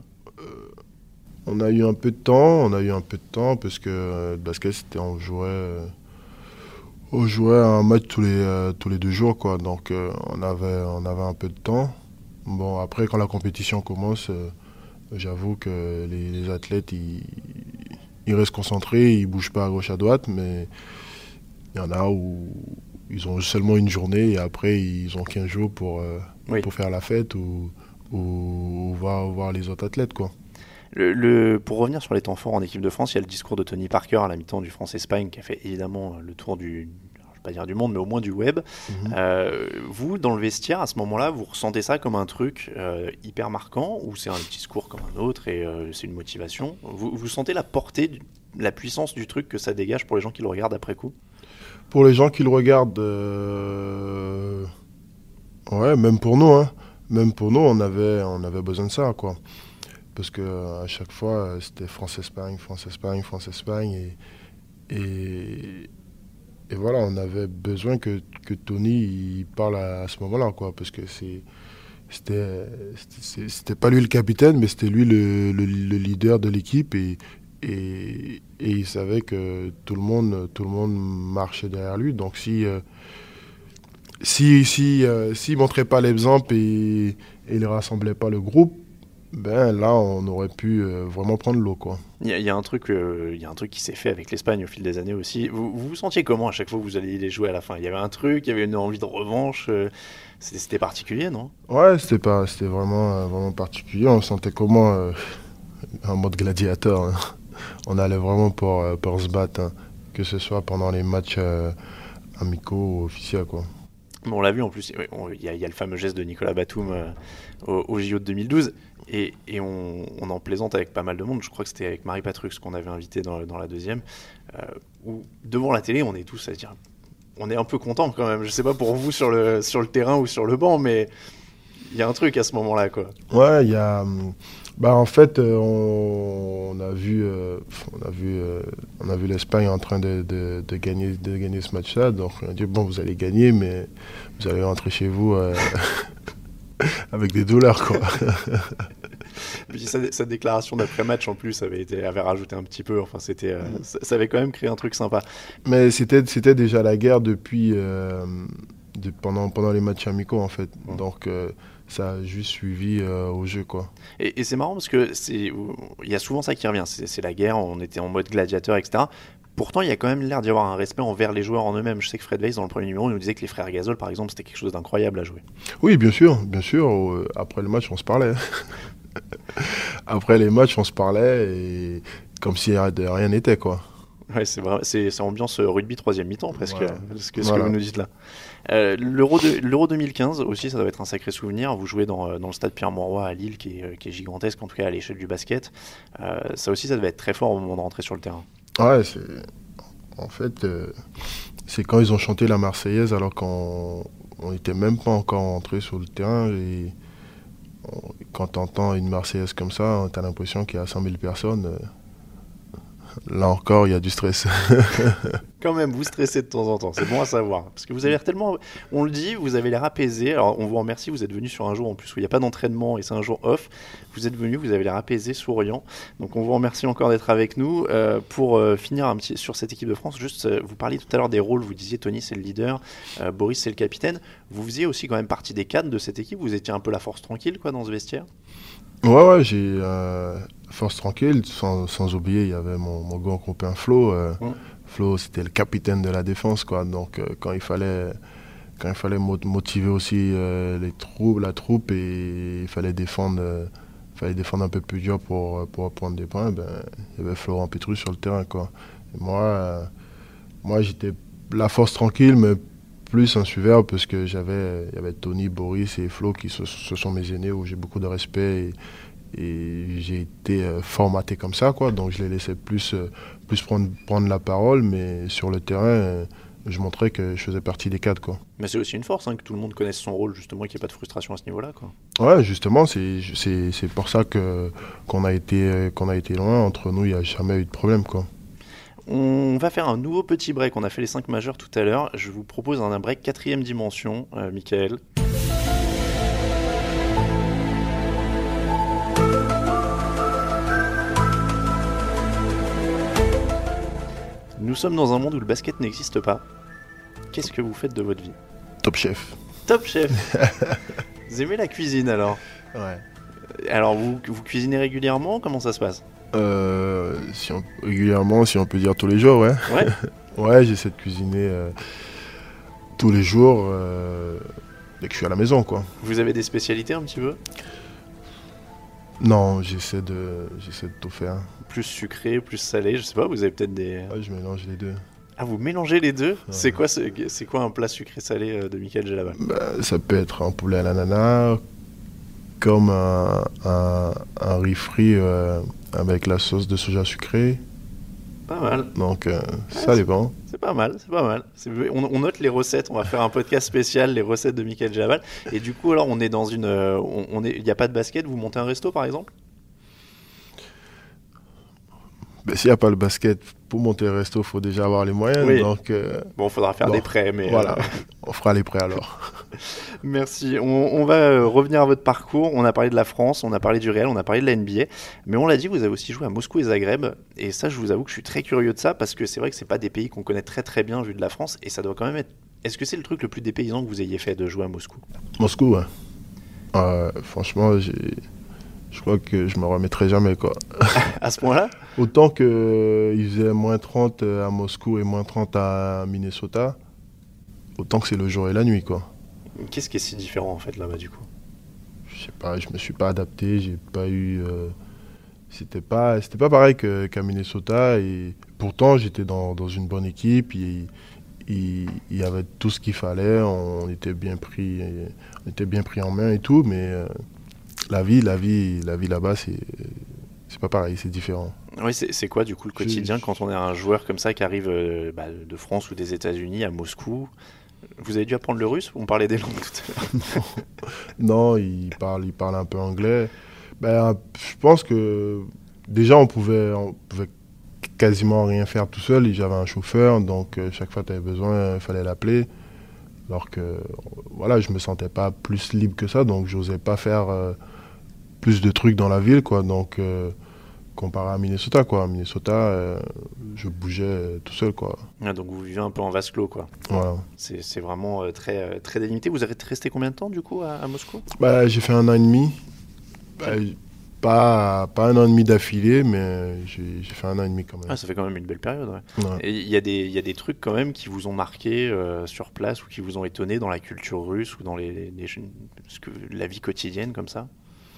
On a eu un peu de temps, on a eu un peu de temps, parce que euh, le basket, c'était, on jouait, euh, on jouait un match tous les, euh, tous les deux jours, quoi. Donc, euh, on avait, on avait un peu de temps. Bon, après, quand la compétition commence, euh, j'avoue que les, les athlètes, ils, ils restent concentrés, ils bougent pas à gauche à droite, mais il y en a où ils ont seulement une journée et après, ils ont quinze jours pour, euh, Oui. pour faire la fête ou, ou, ou voir, voir les autres athlètes, quoi. Le, le- pour revenir sur les temps forts en équipe de France, il y a le discours de Tony Parker à la mi-temps du France-Espagne qui a fait évidemment le tour du, je vais pas dire du monde, mais au moins du web. Mhm. Euh, vous, dans le vestiaire, à ce moment-là, vous ressentez ça comme un truc euh, hyper marquant ou c'est un discours comme un autre et euh, c'est une motivation? Vous, vous sentez la portée, du- la puissance du truc que ça dégage pour les gens qui le regardent après coup? Pour les gens qui le regardent, euh, ouais, même pour nous, hein. Même pour nous, on avait, on avait besoin de ça, quoi. Parce que euh, à chaque fois, euh, c'était France-Espagne, France-Espagne, France-Espagne. Et, et, et voilà, on avait besoin que, que Tony il parle à, à ce moment-là, quoi. Parce que c'est, c'était, c'était, c'était pas lui le capitaine, mais c'était lui le, le, le leader de l'équipe. Et, et, et il savait que tout le monde, tout le monde marchait derrière lui. Donc si, euh, si, si, euh, s'il montrait pas l'exemple et, et il rassemblait pas le groupe, ben là, on aurait pu euh, vraiment prendre l'eau, quoi. Il y, a- il y a un truc, euh, il y a un truc qui s'est fait avec l'Espagne au fil des années aussi. Vous vous, vous sentiez comment à chaque fois que vous alliez les jouer à la fin? Il y avait un truc, il y avait une envie de revanche. euh, c'était, c'était particulier, non? Ouais, c'était pas, c'était vraiment, euh, vraiment particulier. On se sentait comment euh, en mode gladiateur, hein. On allait vraiment pour, euh, pour se battre, hein. Que ce soit pendant les matchs euh, amicaux ou officiels, quoi. Bon, on l'a vu en plus, ouais, on- il y, a il y a le fameux geste de Nicolas Batum euh, au, au J O de deux mille douze, et, et on, on en plaisante avec pas mal de monde. Je crois que c'était avec Marie Patrux qu'on avait invité dans, dans la deuxième, euh, où devant la télé, on est tous à se dire, on est un peu content quand même. Je sais pas pour vous sur le, sur le terrain ou sur le banc, mais il y a un truc à ce moment-là, quoi. Ouais, il y a. hum, Bah, en fait, euh, on, on a vu, euh, on a vu, euh, on a vu l'Espagne en train de, de, de gagner, de gagner ce match-là. Donc, on a dit bon, vous allez gagner, mais vous allez rentrer chez vous euh, avec des douleurs, quoi. Puis sa, sa déclaration d'après-match en plus avait, été, avait rajouté un petit peu, enfin c'était, euh, ça, ça avait quand même créé un truc sympa. Mais c'était, c'était déjà la guerre depuis, euh, de- pendant, pendant les matchs amicaux, en fait. Mm. Donc, euh, ça a juste suivi euh, au jeu, quoi. Et, et c'est marrant parce que c'est, il y a souvent ça qui revient, c'est, c'est la guerre, on était en mode gladiateur, et cetera. Pourtant, il y a quand même l'air d'y avoir un respect envers les joueurs en eux-mêmes. Je sais que Fred Weiss, dans le premier numéro, il nous disait que les frères Gasol, par exemple, c'était quelque chose d'incroyable à jouer. Oui, bien sûr, bien sûr. euh, Après le match, on se parlait. Après les matchs, on se parlait et comme si de rien n'était, quoi. Ouais, c'est vrai, c'est, c'est ambiance rugby troisième mi-temps presque, Voilà. ce que, ce Voilà. que vous nous dites là. Euh, l'Euro, de, l'Euro deux mille quinze aussi, ça doit être un sacré souvenir. Vous jouez dans, euh, dans le stade Pierre-Mauroy à Lille, qui est, qui est gigantesque, en tout cas à l'échelle du basket. Euh, ça aussi, ça devait être très fort au moment de rentrer sur le terrain. Ouais, c'est... En fait, euh, c'est quand ils ont chanté la Marseillaise alors qu'on on était même pas encore entré sur le terrain. Et on- quand tu entends une Marseillaise comme ça, tu as l'impression qu'il y a cent mille personnes. euh, Là encore, il y a du stress. Quand même, vous stressez de temps en temps, c'est bon à savoir. Parce que vous avez l'air tellement, on le dit, vous avez l'air apaisé. Alors on vous remercie, vous êtes venu sur un jour en plus où il n'y a pas d'entraînement et c'est un jour off. Vous êtes venu, vous avez l'air apaisé, souriant. Donc on vous remercie encore d'être avec nous. Euh, pour euh, finir un petit sur cette équipe de France, juste euh, vous parliez tout à l'heure des rôles, vous disiez Tony c'est le leader, euh, Boris c'est le capitaine. Vous faisiez aussi quand même partie des cadres de cette équipe, vous étiez un peu la force tranquille quoi dans ce vestiaire. Ouais, ouais, j'ai euh, force tranquille, sans, sans oublier, il y avait mon, mon grand copain Flo. Euh, Mm. Flo, c'était le capitaine de la défense, quoi. Donc, euh, quand il fallait, quand il fallait mo- motiver aussi euh, les troupes, la troupe, et il fallait défendre, euh, fallait défendre un peu plus dur pour, pour prendre des points, ben, il y avait Florent Petrus sur le terrain, quoi. Et moi, euh, moi, j'étais la force tranquille, mais plus un suiveur parce que j'avais, il y avait Tony, Boris et Flo qui se- ce sont mes aînés où j'ai beaucoup de respect et, et j'ai été euh, formaté comme ça, quoi. Donc je les laissais plus, euh, plus prendre, prendre la parole, mais sur le terrain, euh, je montrais que je faisais partie des cadres, quoi. Mais c'est aussi une force, hein, que tout le monde connaisse son rôle, justement, qu'il n'y ait pas de frustration à ce niveau-là, quoi. Ouais, justement, c'est, c'est, c'est pour ça que, qu'on a été, euh, qu'on a été loin. Entre nous, il n'y a jamais eu de problème, quoi. On va faire un nouveau petit break. On a fait les cinq majeurs tout à l'heure. Je vous propose un break quatrième dimension, euh, Michael. Nous sommes dans un monde où le basket n'existe pas. Qu'est-ce que vous faites de votre vie? Top Chef. Top Chef. Vous aimez la cuisine alors? Ouais. Alors vous, vous cuisinez régulièrement? Comment ça se passe? Euh, si on, régulièrement, si on peut dire tous les jours, ouais. Ouais. Ouais, j'essaie de cuisiner euh, tous les jours euh, dès que je suis à la maison, quoi. Vous avez des spécialités un petit peu? Non, j'essaie de, j'essaie de tout faire. Plus sucré, plus salé, je sais pas, vous avez peut-être des... Ouais, je mélange les deux. Ah, vous mélangez les deux? Ouais. C'est quoi, ce- c'est quoi un plat sucré-salé euh, de Michael Gelabal? Bah, ça peut être un poulet à l'ananas, comme un, un, un riz frit euh, avec la sauce de soja sucrée. Pas mal, Donc, euh, c'est- ça dépend. c'est pas mal, c'est pas mal. C'est- On, on note les recettes, on va faire un podcast spécial, les recettes de Michael Gelabal. Et du coup, alors, on est dans une... euh, on, on est, il n'y a pas de basket, vous montez un resto par exemple? Ben, s'il n'y a pas le basket, pour monter le resto, il faut déjà avoir les moyens. Oui. Donc, euh, Bon, il faudra faire Bon, des prêts, mais... voilà, euh, on fera les prêts alors. Merci. On, on va euh, revenir à votre parcours. On a parlé de la France, on a parlé du Real, on a parlé de la N B A. Mais on l'a dit, vous avez aussi joué à Moscou et Zagreb. Et ça, je vous avoue que je suis très curieux de ça parce que c'est vrai que c'est pas des pays qu'on connaît très très bien vu de la France. Et ça doit quand même être. Est-ce que c'est le truc le plus dépaysant que vous ayez fait de jouer à Moscou? Moscou, ouais. Euh, franchement, j'ai... je crois que je me remettrai jamais, quoi. À ce point-là? Autant qu'il faisait moins trente à Moscou et moins trente à Minnesota, autant que c'est le jour et la nuit, quoi. Qu'est-ce qui est si différent en fait là-bas du coup? Je sais pas, je me suis pas adapté, j'ai pas eu... euh, C'était pas, c'était pas pareil que- qu'à Minnesota, et pourtant j'étais dans, dans une bonne équipe, il, il, il y avait tout ce qu'il fallait, on était bien pris, on était bien pris en main et tout, mais euh, la vie, la vie, la vie là-bas, c'est, c'est pas pareil, c'est différent. Oui, c'est c'est quoi du coup le Je- quotidien je- quand on est un joueur comme ça qui arrive euh, bah, de France ou des États-Unis à Moscou? Vous avez dû apprendre le russe? On parlait des langues tout à l'heure. Non, il parle, il parle un peu anglais. Ben, je pense que déjà on pouvait, on pouvait quasiment rien faire tout seul. J'avais un chauffeur, donc euh, chaque fois que tu avais besoin, il fallait l'appeler. Alors que euh, voilà, je me sentais pas plus libre que ça, donc j'osais pas faire euh, plus de trucs dans la ville, quoi. Donc euh, comparé à Minnesota, quoi. À Minnesota, euh, je bougeais euh, tout seul, quoi. Ah, donc vous vivez un peu en vase clos quoi. Voilà. C'est c'est vraiment euh, très, euh, très délimité. Vous êtes resté combien de temps du coup à, à Moscou? Bah, j'ai fait un an et demi. Bah, pas, pas un an et demi d'affilée, mais j'ai j'ai fait un an et demi quand même. Ah, ça fait quand même une belle période. Ouais. Ouais. Et il y, a des- il y a des trucs quand même qui vous ont marqué euh, sur place ou qui vous ont étonné dans la culture russe ou dans les, les- ce que- la vie quotidienne comme ça?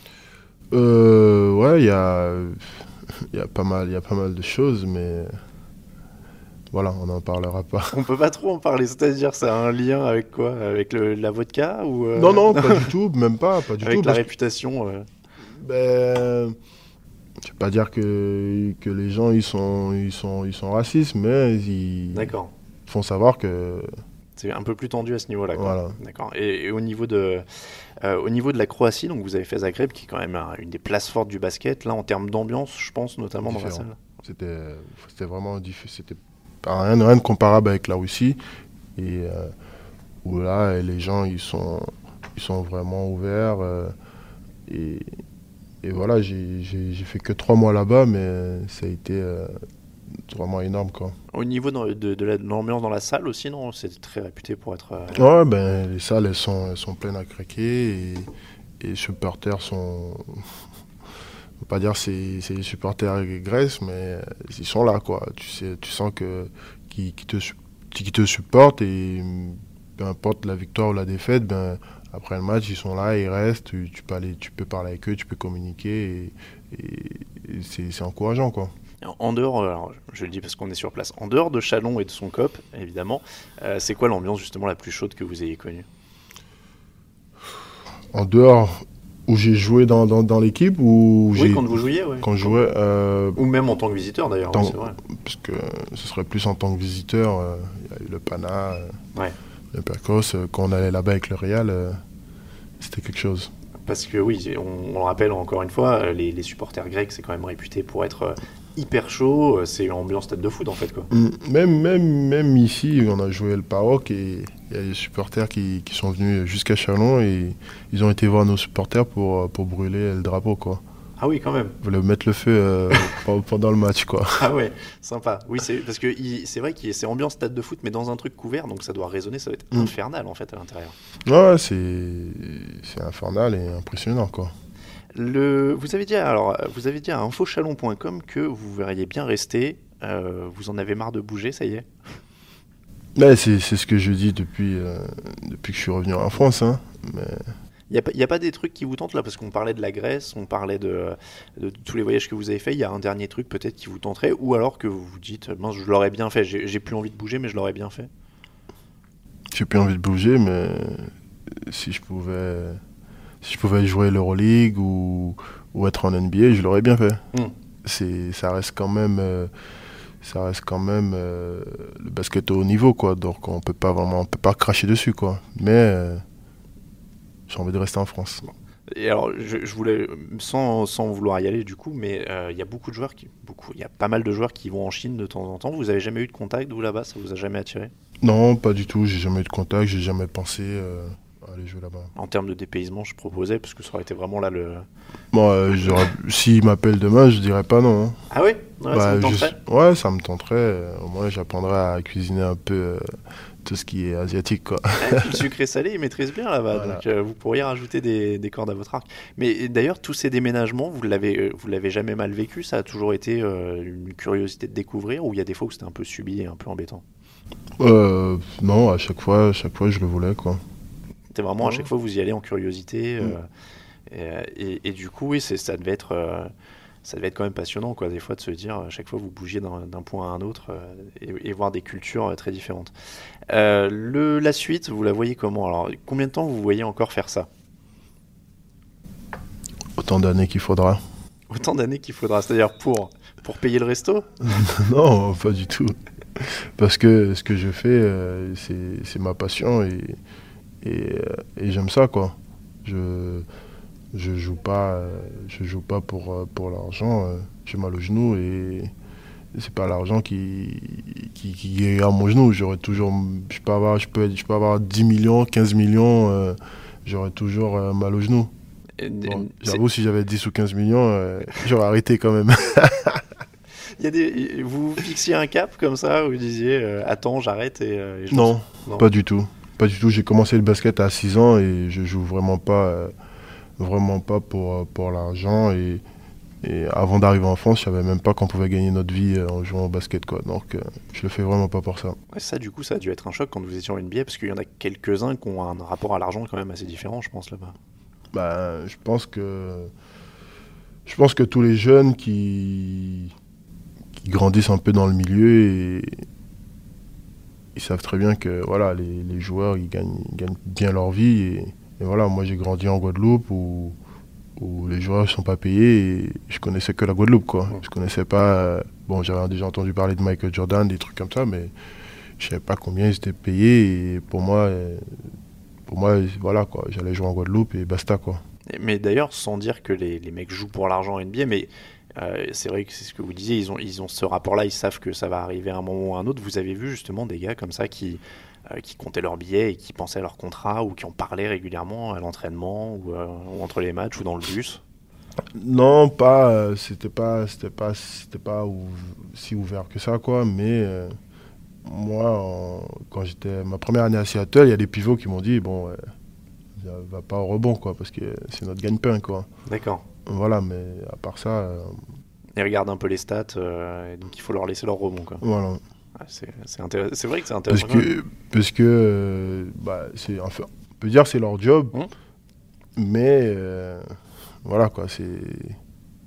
Euh, ouais, il y a, il y a pas mal, il y a pas mal de choses, mais voilà, on n'en parlera pas. On peut pas trop en parler, c'est-à-dire ça a un lien avec quoi? Avec le- la vodka ou euh, Non, non, pas du tout, même pas, pas du avec tout. la Parce que, réputation euh, ben, je vais pas dire que, que les gens ils sont, ils sont, ils sont racistes, mais ils D'accord. font savoir que C'est un peu plus tendu à ce niveau-là. quoi. voilà. D'accord. Et, et au niveau de, euh, au niveau de la Croatie, donc vous avez fait Zagreb, qui est quand même un- une des places fortes du basket. Là, en termes d'ambiance, je pense notamment dans la Différent. salle. C'était, c'était vraiment difficile. C'était pas rien, rien de comparable avec la Russie. Et euh, où là, les gens, ils sont, ils sont vraiment ouverts. euh, et, et voilà, j'ai, j'ai, j'ai fait que trois mois là-bas, mais ça a été euh, vraiment énorme, quoi. Au niveau de, de- de la- de l'ambiance dans la salle aussi, non? C'est très réputé pour être. euh, Ouais, ben, les salles, elles sont, elles sont pleines à craquer. Et, et les supporters sont... On peut pas dire que c'est, c'est les supporters Grèce, mais ils sont là, quoi. Tu sais, tu sens que qui, qui te su- qui te supportent et peu importe la victoire ou la défaite, ben après le match ils sont là, ils restent. Tu, tu peux aller, tu peux parler avec eux, tu peux communiquer et, et- et c'est, c'est encourageant, quoi. En dehors, alors, je le dis parce qu'on est sur place, en dehors de Châlons et de son C O P, évidemment, euh, c'est quoi l'ambiance justement la plus chaude que vous ayez connue? En dehors où j'ai joué dans, dans, dans l'équipe ou Oui, j'ai... quand vous jouiez, ouais. Quand je jouais... euh, Ou même en tant que visiteur d'ailleurs, Tant- oui, c'est vrai. Parce que ce serait plus en tant que visiteur. euh, Il y a eu le Pana, euh, Ouais. le Pacos. euh, Quand on allait là-bas avec le Real, euh, c'était quelque chose. Parce que oui, on, on le rappelle encore une fois, euh, les, les supporters grecs, c'est quand même réputé pour être euh, hyper chaud. euh, C'est l'ambiance stade de foot en fait, quoi. Mm. Même, même, même ici, on a joué le Paroc et il y a des supporters qui, qui sont venus jusqu'à Châlons et ils ont été voir nos supporters pour, pour brûler le drapeau, quoi. Ah oui, quand même. Ils voulaient mettre le feu euh, pe- pendant le match, quoi. Ah ouais, sympa. Oui, c'est parce que il- c'est vrai que c'est ambiance stade de foot, mais dans un truc couvert, donc ça doit résonner, ça doit être Mm. infernal en fait à l'intérieur. Ouais, c'est, c'est infernal et impressionnant, quoi. Le, vous avez dit alors, vous avez dit à infochalon point com que vous verriez bien rester. euh, vous en avez marre de bouger, ça y est. Ouais, c'est, c'est ce que je dis depuis, euh, depuis que je suis revenu en France, hein. Mais Il n'y a, pas- y a pas des trucs qui vous tentent là, parce qu'on parlait de la Grèce, on parlait de, de tous les voyages que vous avez fait. Il y a un dernier truc peut-être qui vous tenterait, ou alors que vous vous dites, mince, je l'aurais bien fait. J'ai, j'ai plus envie de bouger, mais je l'aurais bien fait. j'ai plus envie de bouger, mais si je pouvais, si je pouvais jouer l'Euroleague ou, ou être en N B A, je l'aurais bien fait. Mm. C'est, ça reste quand même, euh, ça reste quand même euh, le basket au haut niveau, quoi. Donc on peut pas vraiment, on peut pas cracher dessus, quoi. Mais euh, j'ai envie de rester en France. Et alors, je, je voulais, sans, sans vouloir y aller du coup, mais euh, il y a beaucoup de joueurs qui, beaucoup, il y a pas mal de joueurs qui vont en Chine de temps en temps. Vous avez jamais eu de contact vous là-bas, ça vous a jamais attiré? Non, pas du tout. J'ai jamais eu de contact. J'ai jamais pensé euh, à aller jouer là-bas. En termes de dépaysement, je proposais, parce que ça aurait été vraiment là le. Bon, euh, j'aurais- s'il m'appelle demain, je dirais pas non, hein. Ah oui, ouais, ça Bah, vous je- tenterait. ouais, ça me tenterait. euh, Au moins, j'apprendrai à cuisiner un peu euh, tout ce qui est asiatique, quoi. Et puis le sucré salé, ils maîtrisent bien là-bas, Voilà. donc euh, vous pourriez rajouter des, des cordes à votre arc. Mais d'ailleurs, tous ces déménagements, vous l'avez, euh, vous l'avez jamais mal vécu? Ça a toujours été euh, une curiosité de découvrir, ou il y a des fois où c'était un peu subi et un peu embêtant? Euh, non, à chaque fois, à chaque fois, je le voulais, quoi. C'était vraiment à Ouais. chaque fois vous y allez en curiosité, euh, Mm. et, et- et du coup, oui, c'est, ça devait être, euh, ça devait être quand même passionnant, quoi, des fois de se dire à chaque fois vous bougiez d'un, d'un point à un autre euh, et, et voir des cultures euh, très différentes. Euh, le, la suite, vous la voyez comment? Alors, combien de temps vous voyez encore faire ça? Autant d'années qu'il faudra. Autant d'années qu'il faudra, c'est-à-dire pour, pour payer le resto? Non, pas du tout. Parce que ce que je fais, euh, c'est, c'est ma passion et, et, euh, et j'aime ça, quoi. Je je joue pas, euh, je joue pas pour, euh, pour l'argent. euh, J'ai mal au genou et c'est pas l'argent qui, qui, qui est à mon genou. J'aurais toujours, je peux avoir, je peux, je peux avoir dix millions, quinze millions, euh, j'aurais toujours euh, mal au genou. Et- Bon, c'est- j'avoue, si j'avais dix ou quinze millions, euh, j'aurais arrêté quand même. il y a des, vous fixiez un cap comme ça, où vous disiez euh, attends, j'arrête et, euh, et je Non, Non. pas du tout. Pas du tout. J'ai commencé le basket à six ans et je joue vraiment pas, euh, vraiment pas pour, euh, pour l'argent. Et, et avant d'arriver en France, je savais même pas qu'on pouvait gagner notre vie euh, en jouant au basket, quoi. Donc, euh, je le fais vraiment pas pour ça. Ouais, ça, du coup, ça a dû être un choc quand vous étiez en N B A, parce qu'il y en a quelques-uns qui ont un rapport à l'argent quand même assez différent, je pense, là-bas. Bah, je pense que, je pense que tous les jeunes qui, qui grandissent un peu dans le milieu et ils savent très bien que voilà, les, les joueurs ils gagnent, ils gagnent bien leur vie. Et, et voilà, moi j'ai grandi en Guadeloupe où, où les joueurs ne sont pas payés et je connaissais que la Guadeloupe, quoi. Ouais. Je connaissais pas. euh, bon, j'avais déjà entendu parler de Michael Jordan, des trucs comme ça, mais je savais pas combien ils étaient payés. Et pour moi, euh, pour moi, voilà, quoi. J'allais jouer en Guadeloupe et basta, quoi. Et- Mais d'ailleurs, sans dire que les, les mecs jouent pour l'argent en N B A, mais euh, c'est vrai que c'est ce que vous disiez, ils ont, ils ont ce rapport-là, ils savent que ça va arriver à un moment ou à un autre. Vous avez vu justement des gars comme ça qui, euh, qui comptaient leurs billets et qui pensaient à leur contrat, ou qui en parlaient régulièrement à l'entraînement, ou, euh, ou entre les matchs, ou dans le bus? Non, pas, euh, c'était pas, c'était pas, c'était pas ou- si ouvert que ça, quoi. Mais euh, moi, en- quand j'étais ma première année à Seattle, il y a des pivots qui m'ont dit, bon, euh, va pas au rebond, quoi, parce que c'est notre gagne-pain, quoi. D'accord. Voilà, mais à part ça, euh, Ils regardent un peu les stats, euh, et donc il faut leur laisser leur rebond, quoi. voilà. Ouais, c'est, c'est, intéress- c'est vrai que c'est Parce intéressant. que, parce que, euh, bah, c'est, enfin, on peut dire que c'est leur job, Hum. mais euh, voilà, quoi, c'est,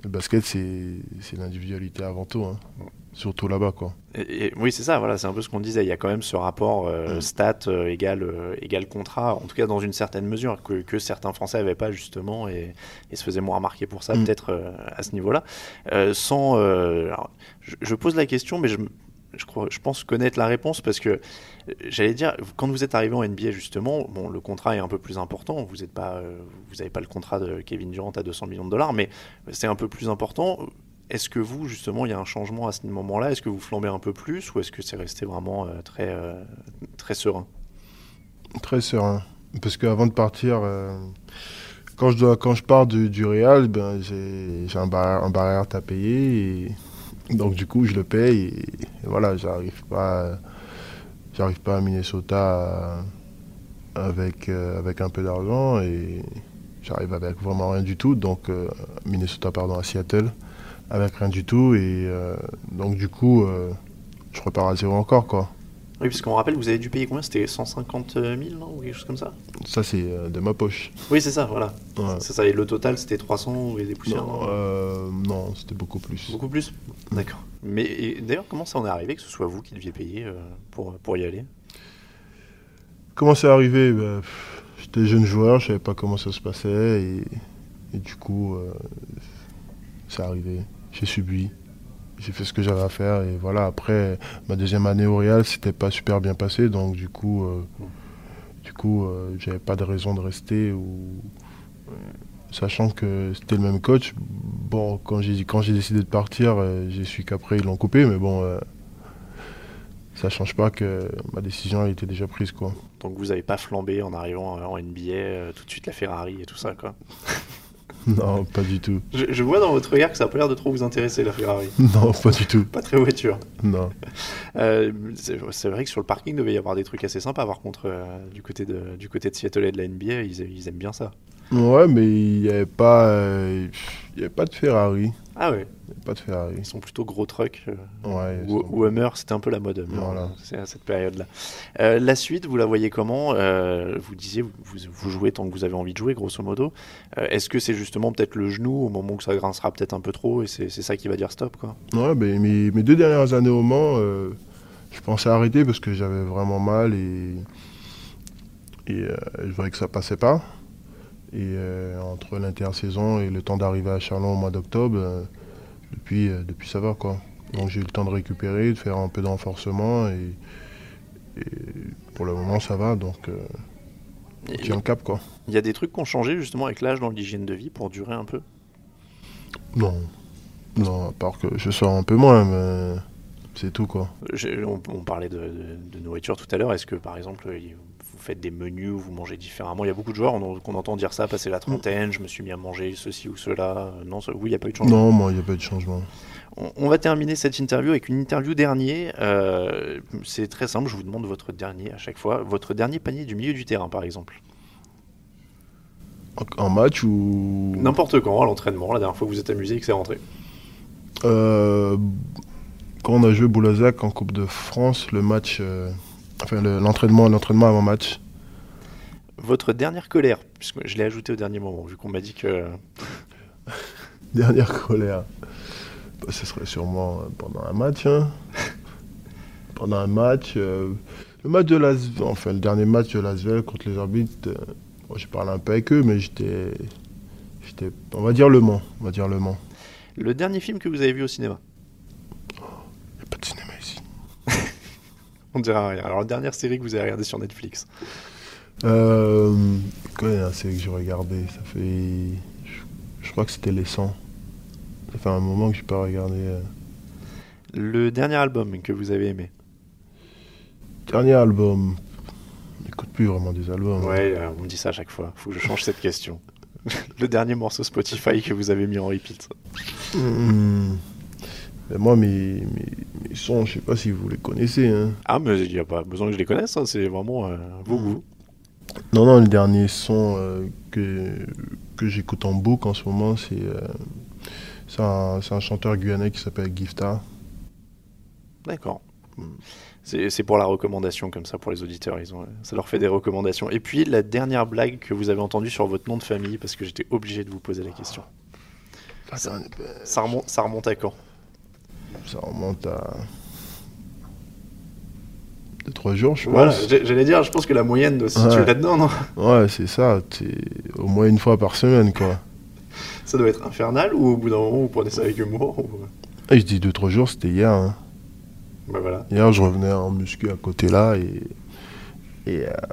Le basket, c'est, c'est l'individualité avant tout, hein. Surtout là-bas, quoi. Et, et, oui, c'est ça, voilà, c'est un peu ce qu'on disait. Il y a quand même ce rapport euh, stat euh, égal, euh, égal contrat, en tout cas dans une certaine mesure, que, que certains Français n'avaient pas justement et, et se faisaient moins remarquer pour ça, mm. peut-être euh, à ce niveau-là. Euh, sans, euh, alors, je, je pose la question, mais je, je, crois, je pense connaître la réponse parce que j'allais dire, quand vous êtes arrivé en N B A justement, bon, le contrat est un peu plus important. Vous n'avez pas, euh, vous avez pas le contrat de Kevin Durant à deux cents millions de dollars, mais c'est un peu plus important. Est-ce que vous, justement, il y a un changement à ce moment-là? Est-ce que vous flambez un peu plus ou est-ce que c'est resté vraiment euh, très, euh, très serein? Très serein. Parce qu'avant de partir, euh, quand, je dois, quand je pars du, du Real, ben, j'ai, j'ai un, bar, un barrière à payer. Et, donc, du coup, je le paye. Et, et voilà, j'arrive pas, j'arrive pas à Minnesota avec, euh, avec un peu d'argent. Et j'arrive avec vraiment rien du tout. Donc, euh, Minnesota, pardon, à Seattle. Avec rien du tout, et euh, donc du coup, euh, je repars à zéro encore, quoi. Oui, parce qu'on rappelle, vous avez dû payer combien? C'était cent cinquante mille, non? Ou quelque chose comme ça? Ça, c'est euh, de ma poche. Oui, c'est ça, voilà. Ouais. C'est ça, et le total, c'était trois cents et des poussières? Non, euh, non, c'était beaucoup plus. Beaucoup plus? D'accord. Mais et, d'ailleurs, comment ça en est arrivé que ce soit vous qui deviez payer euh, pour, pour y aller? Comment c'est arrivé? Ben, pff, j'étais jeune joueur, je savais pas comment ça se passait, et, et du coup, euh, c'est arrivé. J'ai subi, j'ai fait ce que j'avais à faire et voilà. Après, ma deuxième année au Real, c'était pas super bien passé, donc du coup, euh, du coup, euh, j'avais pas de raison de rester. Ou sachant que c'était le même coach. Bon, quand j'ai quand j'ai décidé de partir, euh, j'ai su qu'après ils l'ont coupé, mais bon, euh, ça change pas que ma décision elle était déjà prise, quoi. Donc vous avez pas flambé en arrivant en N B A, euh, tout de suite la Ferrari et tout ça, quoi. Non, pas du tout. Je, je vois dans votre regard que ça n'a pas l'air de trop vous intéresser, la Ferrari. Non, pas du tout. Pas très voiture. Non. Euh, c'est, c'est vrai que sur le parking, il devait y avoir des trucs assez sympas. Par contre, euh, du, côté de, du côté de Seattle et de la N B A, ils, ils aiment bien ça. Ouais, mais il n'y avait pas, euh, il y avait pas de Ferrari. Ah ouais. Pas de Ferrari. Ils sont plutôt gros trucks. Euh, ouais, ou, sont... ou Hummer, c'était un peu la mode Hummer. Voilà. C'est à cette période-là. Euh, la suite, vous la voyez comment? euh, Vous disiez, vous, vous jouez tant que vous avez envie de jouer, grosso modo. Euh, est-ce que c'est justement peut-être le genou au moment où ça grincera peut-être un peu trop et c'est, c'est ça qui va dire stop, quoi? Ouais, mais mes, mes deux dernières années au Mans, euh, je pensais arrêter parce que j'avais vraiment mal et, et euh, je voyais que ça passait pas. Et euh, entre l'intersaison et le temps d'arriver à Châlons au mois d'octobre, euh, depuis, euh, depuis ça va, quoi. Donc j'ai eu le temps de récupérer, de faire un peu de renforcement et, et pour le moment ça va, donc euh, on tient le cap, quoi. Il y a des trucs qui ont changé justement avec l'âge dans l'hygiène de vie pour durer un peu? Non, non, à part que je sors un peu moins, mais c'est tout, quoi. J'ai, on, on parlait de, de, de nourriture tout à l'heure, est-ce que par exemple vous faites des menus où vous mangez différemment? Il y a beaucoup de joueurs on, qu'on entend dire ça, passer la trentaine, je me suis mis à manger ceci ou cela. Non, ça, oui, il n'y a pas eu de changement. Non, moi, il n'y a pas eu de changement. On, on va terminer cette interview avec une interview dernier. Euh, c'est très simple, je vous demande votre dernier à chaque fois. Votre dernier panier du milieu du terrain, par exemple. En, en match ou... N'importe quand, à l'entraînement, la dernière fois que vous êtes amusé et que c'est rentré. Euh, quand on a joué Boulazac en Coupe de France, le match... Euh... Enfin, le, l'entraînement, l'entraînement avant match. Votre dernière colère, puisque je l'ai ajouté au dernier moment, vu qu'on m'a dit que... Dernière colère. Bah, ce serait sûrement pendant un match. Hein. pendant un match. Euh, le match de Lasvel, enfin le dernier match de Lasvel contre les arbitres, euh, bon, j'ai parlé un peu avec eux, mais j'étais... j'étais on va dire Le Mans. On va dire Le Mans. Le dernier film que vous avez vu au cinéma? Il n'y a pas de cinéma ici. On ne dira rien. Alors, la dernière série que vous avez regardée sur Netflix? Euh, quelle est la série que j'ai regardée? Ça fait... Je, je crois que c'était Les cent. Ça fait un moment que je n'ai pas regardé. Euh... Le dernier album que vous avez aimé? Dernier album... Je n'écoute plus vraiment des albums. Ouais, hein. On me dit ça à chaque fois. Il faut que je change cette question. Le dernier morceau Spotify que vous avez mis en repeat? Mmh. Ben moi, mes, mes, mes sons, je sais pas si vous les connaissez. Hein. Ah, mais il n'y a pas besoin que je les connaisse, hein. C'est vraiment euh, vos goûts. Non, non, le dernier son euh, que, que j'écoute en boucle en ce moment, c'est, euh, c'est, un, c'est un chanteur guyanais qui s'appelle Gifta. D'accord. C'est, c'est pour la recommandation, comme ça, pour les auditeurs. Ils ont, ça leur fait des recommandations. Et puis, la dernière blague que vous avez entendue sur votre nom de famille, parce que j'étais obligé de vous poser la question. Ça, ça, remonte, ça remonte à quand? Ça remonte à deux trois jours, je pense. Voilà, j'allais dire, je pense que la moyenne doit se situer ouais. là-dedans, non? Ouais, c'est ça, c'est au moins une fois par semaine, quoi. Ça doit être infernal, ou au bout d'un moment, vous prenez ça avec humour ou... Et je dis deux trois jours, c'était hier. Hein. Bah voilà. Hier, je revenais en muscu à côté là, et et euh,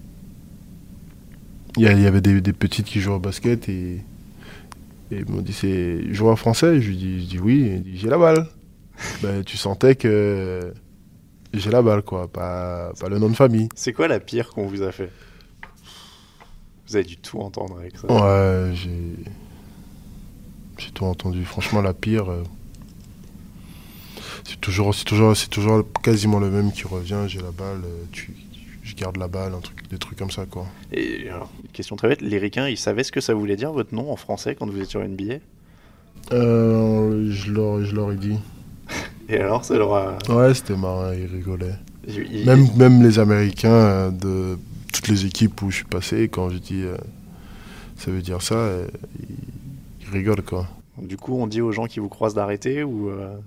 il y, y avait des, des petites qui jouent au basket, et Et ils m'ont dit, c'est joueur français? Je lui dis, je dis oui. Il dit, j'ai la balle. Ben, tu sentais que j'ai la balle, quoi, pas, pas le nom de famille. C'est quoi la pire qu'on vous a fait? Vous avez dû tout entendre avec ça. Ouais, j'ai, j'ai tout entendu. Franchement, la pire, euh... c'est toujours, c'est toujours, c'est toujours quasiment le même qui revient. J'ai la balle, tu, je garde la balle, un truc, des trucs comme ça, quoi. Et alors, une question très bête, les Ricains, ils savaient ce que ça voulait dire, votre nom en français, quand vous étiez sur N B A? euh, je, leur, je leur ai dit. Et alors, ça leur a... Ouais, c'était marrant, ils rigolaient. Il, il... Même, même les Américains euh, de toutes les équipes où je suis passé, quand je dis euh, ça veut dire ça, euh, ils, ils rigolent, quoi. Du coup, on dit aux gens qui vous croisent d'arrêter, ou... Euh...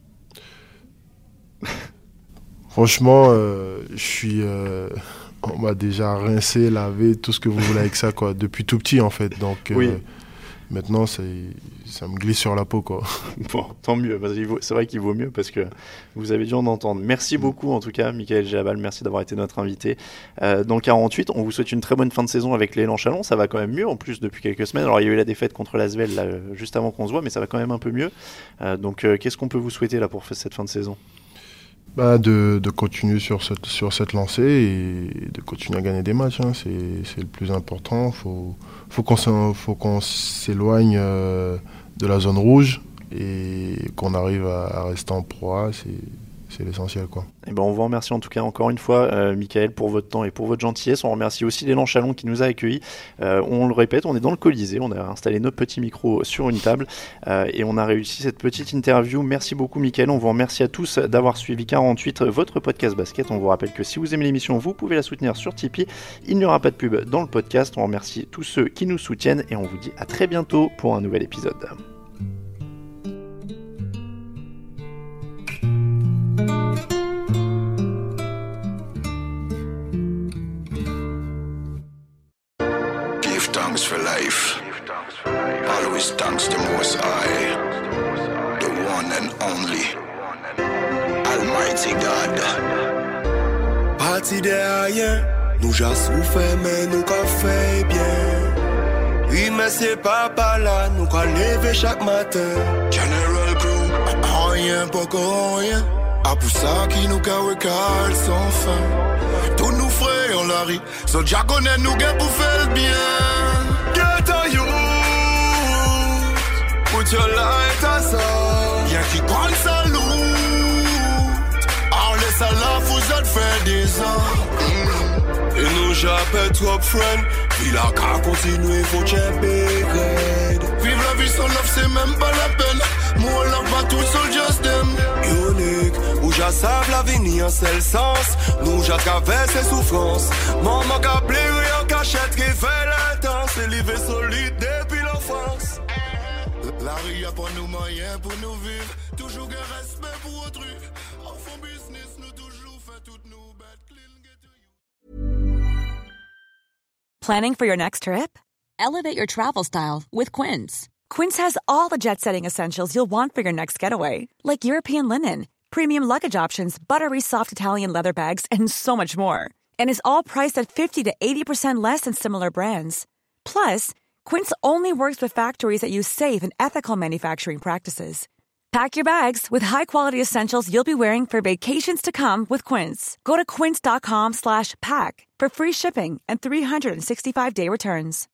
Franchement, euh, je suis... Euh, on m'a déjà rincé, lavé, tout ce que vous voulez avec ça, quoi. Depuis tout petit, en fait. Donc, euh, oui. Maintenant, c'est, ça me glisse sur la peau, quoi. Bon, tant mieux. C'est vrai qu'il vaut mieux parce que vous avez dû en entendre. Merci beaucoup, en tout cas, Michaël Djellabal. Merci d'avoir été notre invité. Euh, dans quarante-huit, on vous souhaite une très bonne fin de saison avec l'élan Chalon. Ça va quand même mieux, en plus, depuis quelques semaines. Alors, il y a eu la défaite contre l'Asvel, là, juste avant qu'on se voit, mais ça va quand même un peu mieux. Euh, donc, euh, qu'est-ce qu'on peut vous souhaiter, là, pour cette fin de saison? Bah de, de continuer sur cette, sur cette lancée et de continuer à gagner des matchs, hein. c'est, c'est le plus important. Faut, faut qu'on, faut qu'on s'éloigne euh, de la zone rouge et qu'on arrive à, à rester en Pro A, c'est, c'est l'essentiel, quoi. Et ben on vous remercie en tout cas encore une fois, euh, Michaël, pour votre temps et pour votre gentillesse. On remercie aussi l'élan Chalon qui nous a accueillis. Euh, on le répète, on est dans le Colisée, on a installé nos petits micros sur une table euh, et on a réussi cette petite interview. Merci beaucoup, Michaël. On vous remercie à tous d'avoir suivi quarante-huit, votre podcast basket. On vous rappelle que si vous aimez l'émission, vous pouvez la soutenir sur Tipeee. Il n'y aura pas de pub dans le podcast. On remercie tous ceux qui nous soutiennent et on vous dit à très bientôt pour un nouvel épisode. Thanks for life. Always thanks the Most High, the one and only Almighty God. Parti derrière, nous j'ai souffert mais nous qu'a fait bien. Oui mais c'est pas par là, nous qu'a levé chaque matin. General Crew, rien pas qu'on rien. A pour ça qui nous qu'a recale sans fin. Tous nous frères on la rit, so déjà connaît nous gain pour faire le bien. Put your light aside. Y'a qui prend le salut. On laisse à la vous fait des ans. Et nous j'appelle trop friend. Puis la car continue, faut checker. Vive la vie sans love, c'est même pas la peine. Moi love pas tout seul, just them. Unique, où j'assave l'avenir en seul sens. Nous j'accavais ses souffrances. Maman qu'a pleuré en cachette qui fait l'intense. C'est livré solide depuis l'enfance. La rue a pas nous moyens pour nous vivre. Toujours un respect pour autrui. En fond business, nous toujours fait toutes nos bêtes clean get to you. Planning for your next trip? Elevate your travel style with Quince. Quince has all the jet-setting essentials you'll want for your next getaway, like European linen, premium luggage options, buttery soft Italian leather bags, and so much more. And is all priced at fifty to eighty percent less than similar brands. Plus, Quince only works with factories that use safe and ethical manufacturing practices. Pack your bags with high-quality essentials you'll be wearing for vacations to come with Quince. Go to quince dot com slash pack for free shipping and three sixty-five day returns.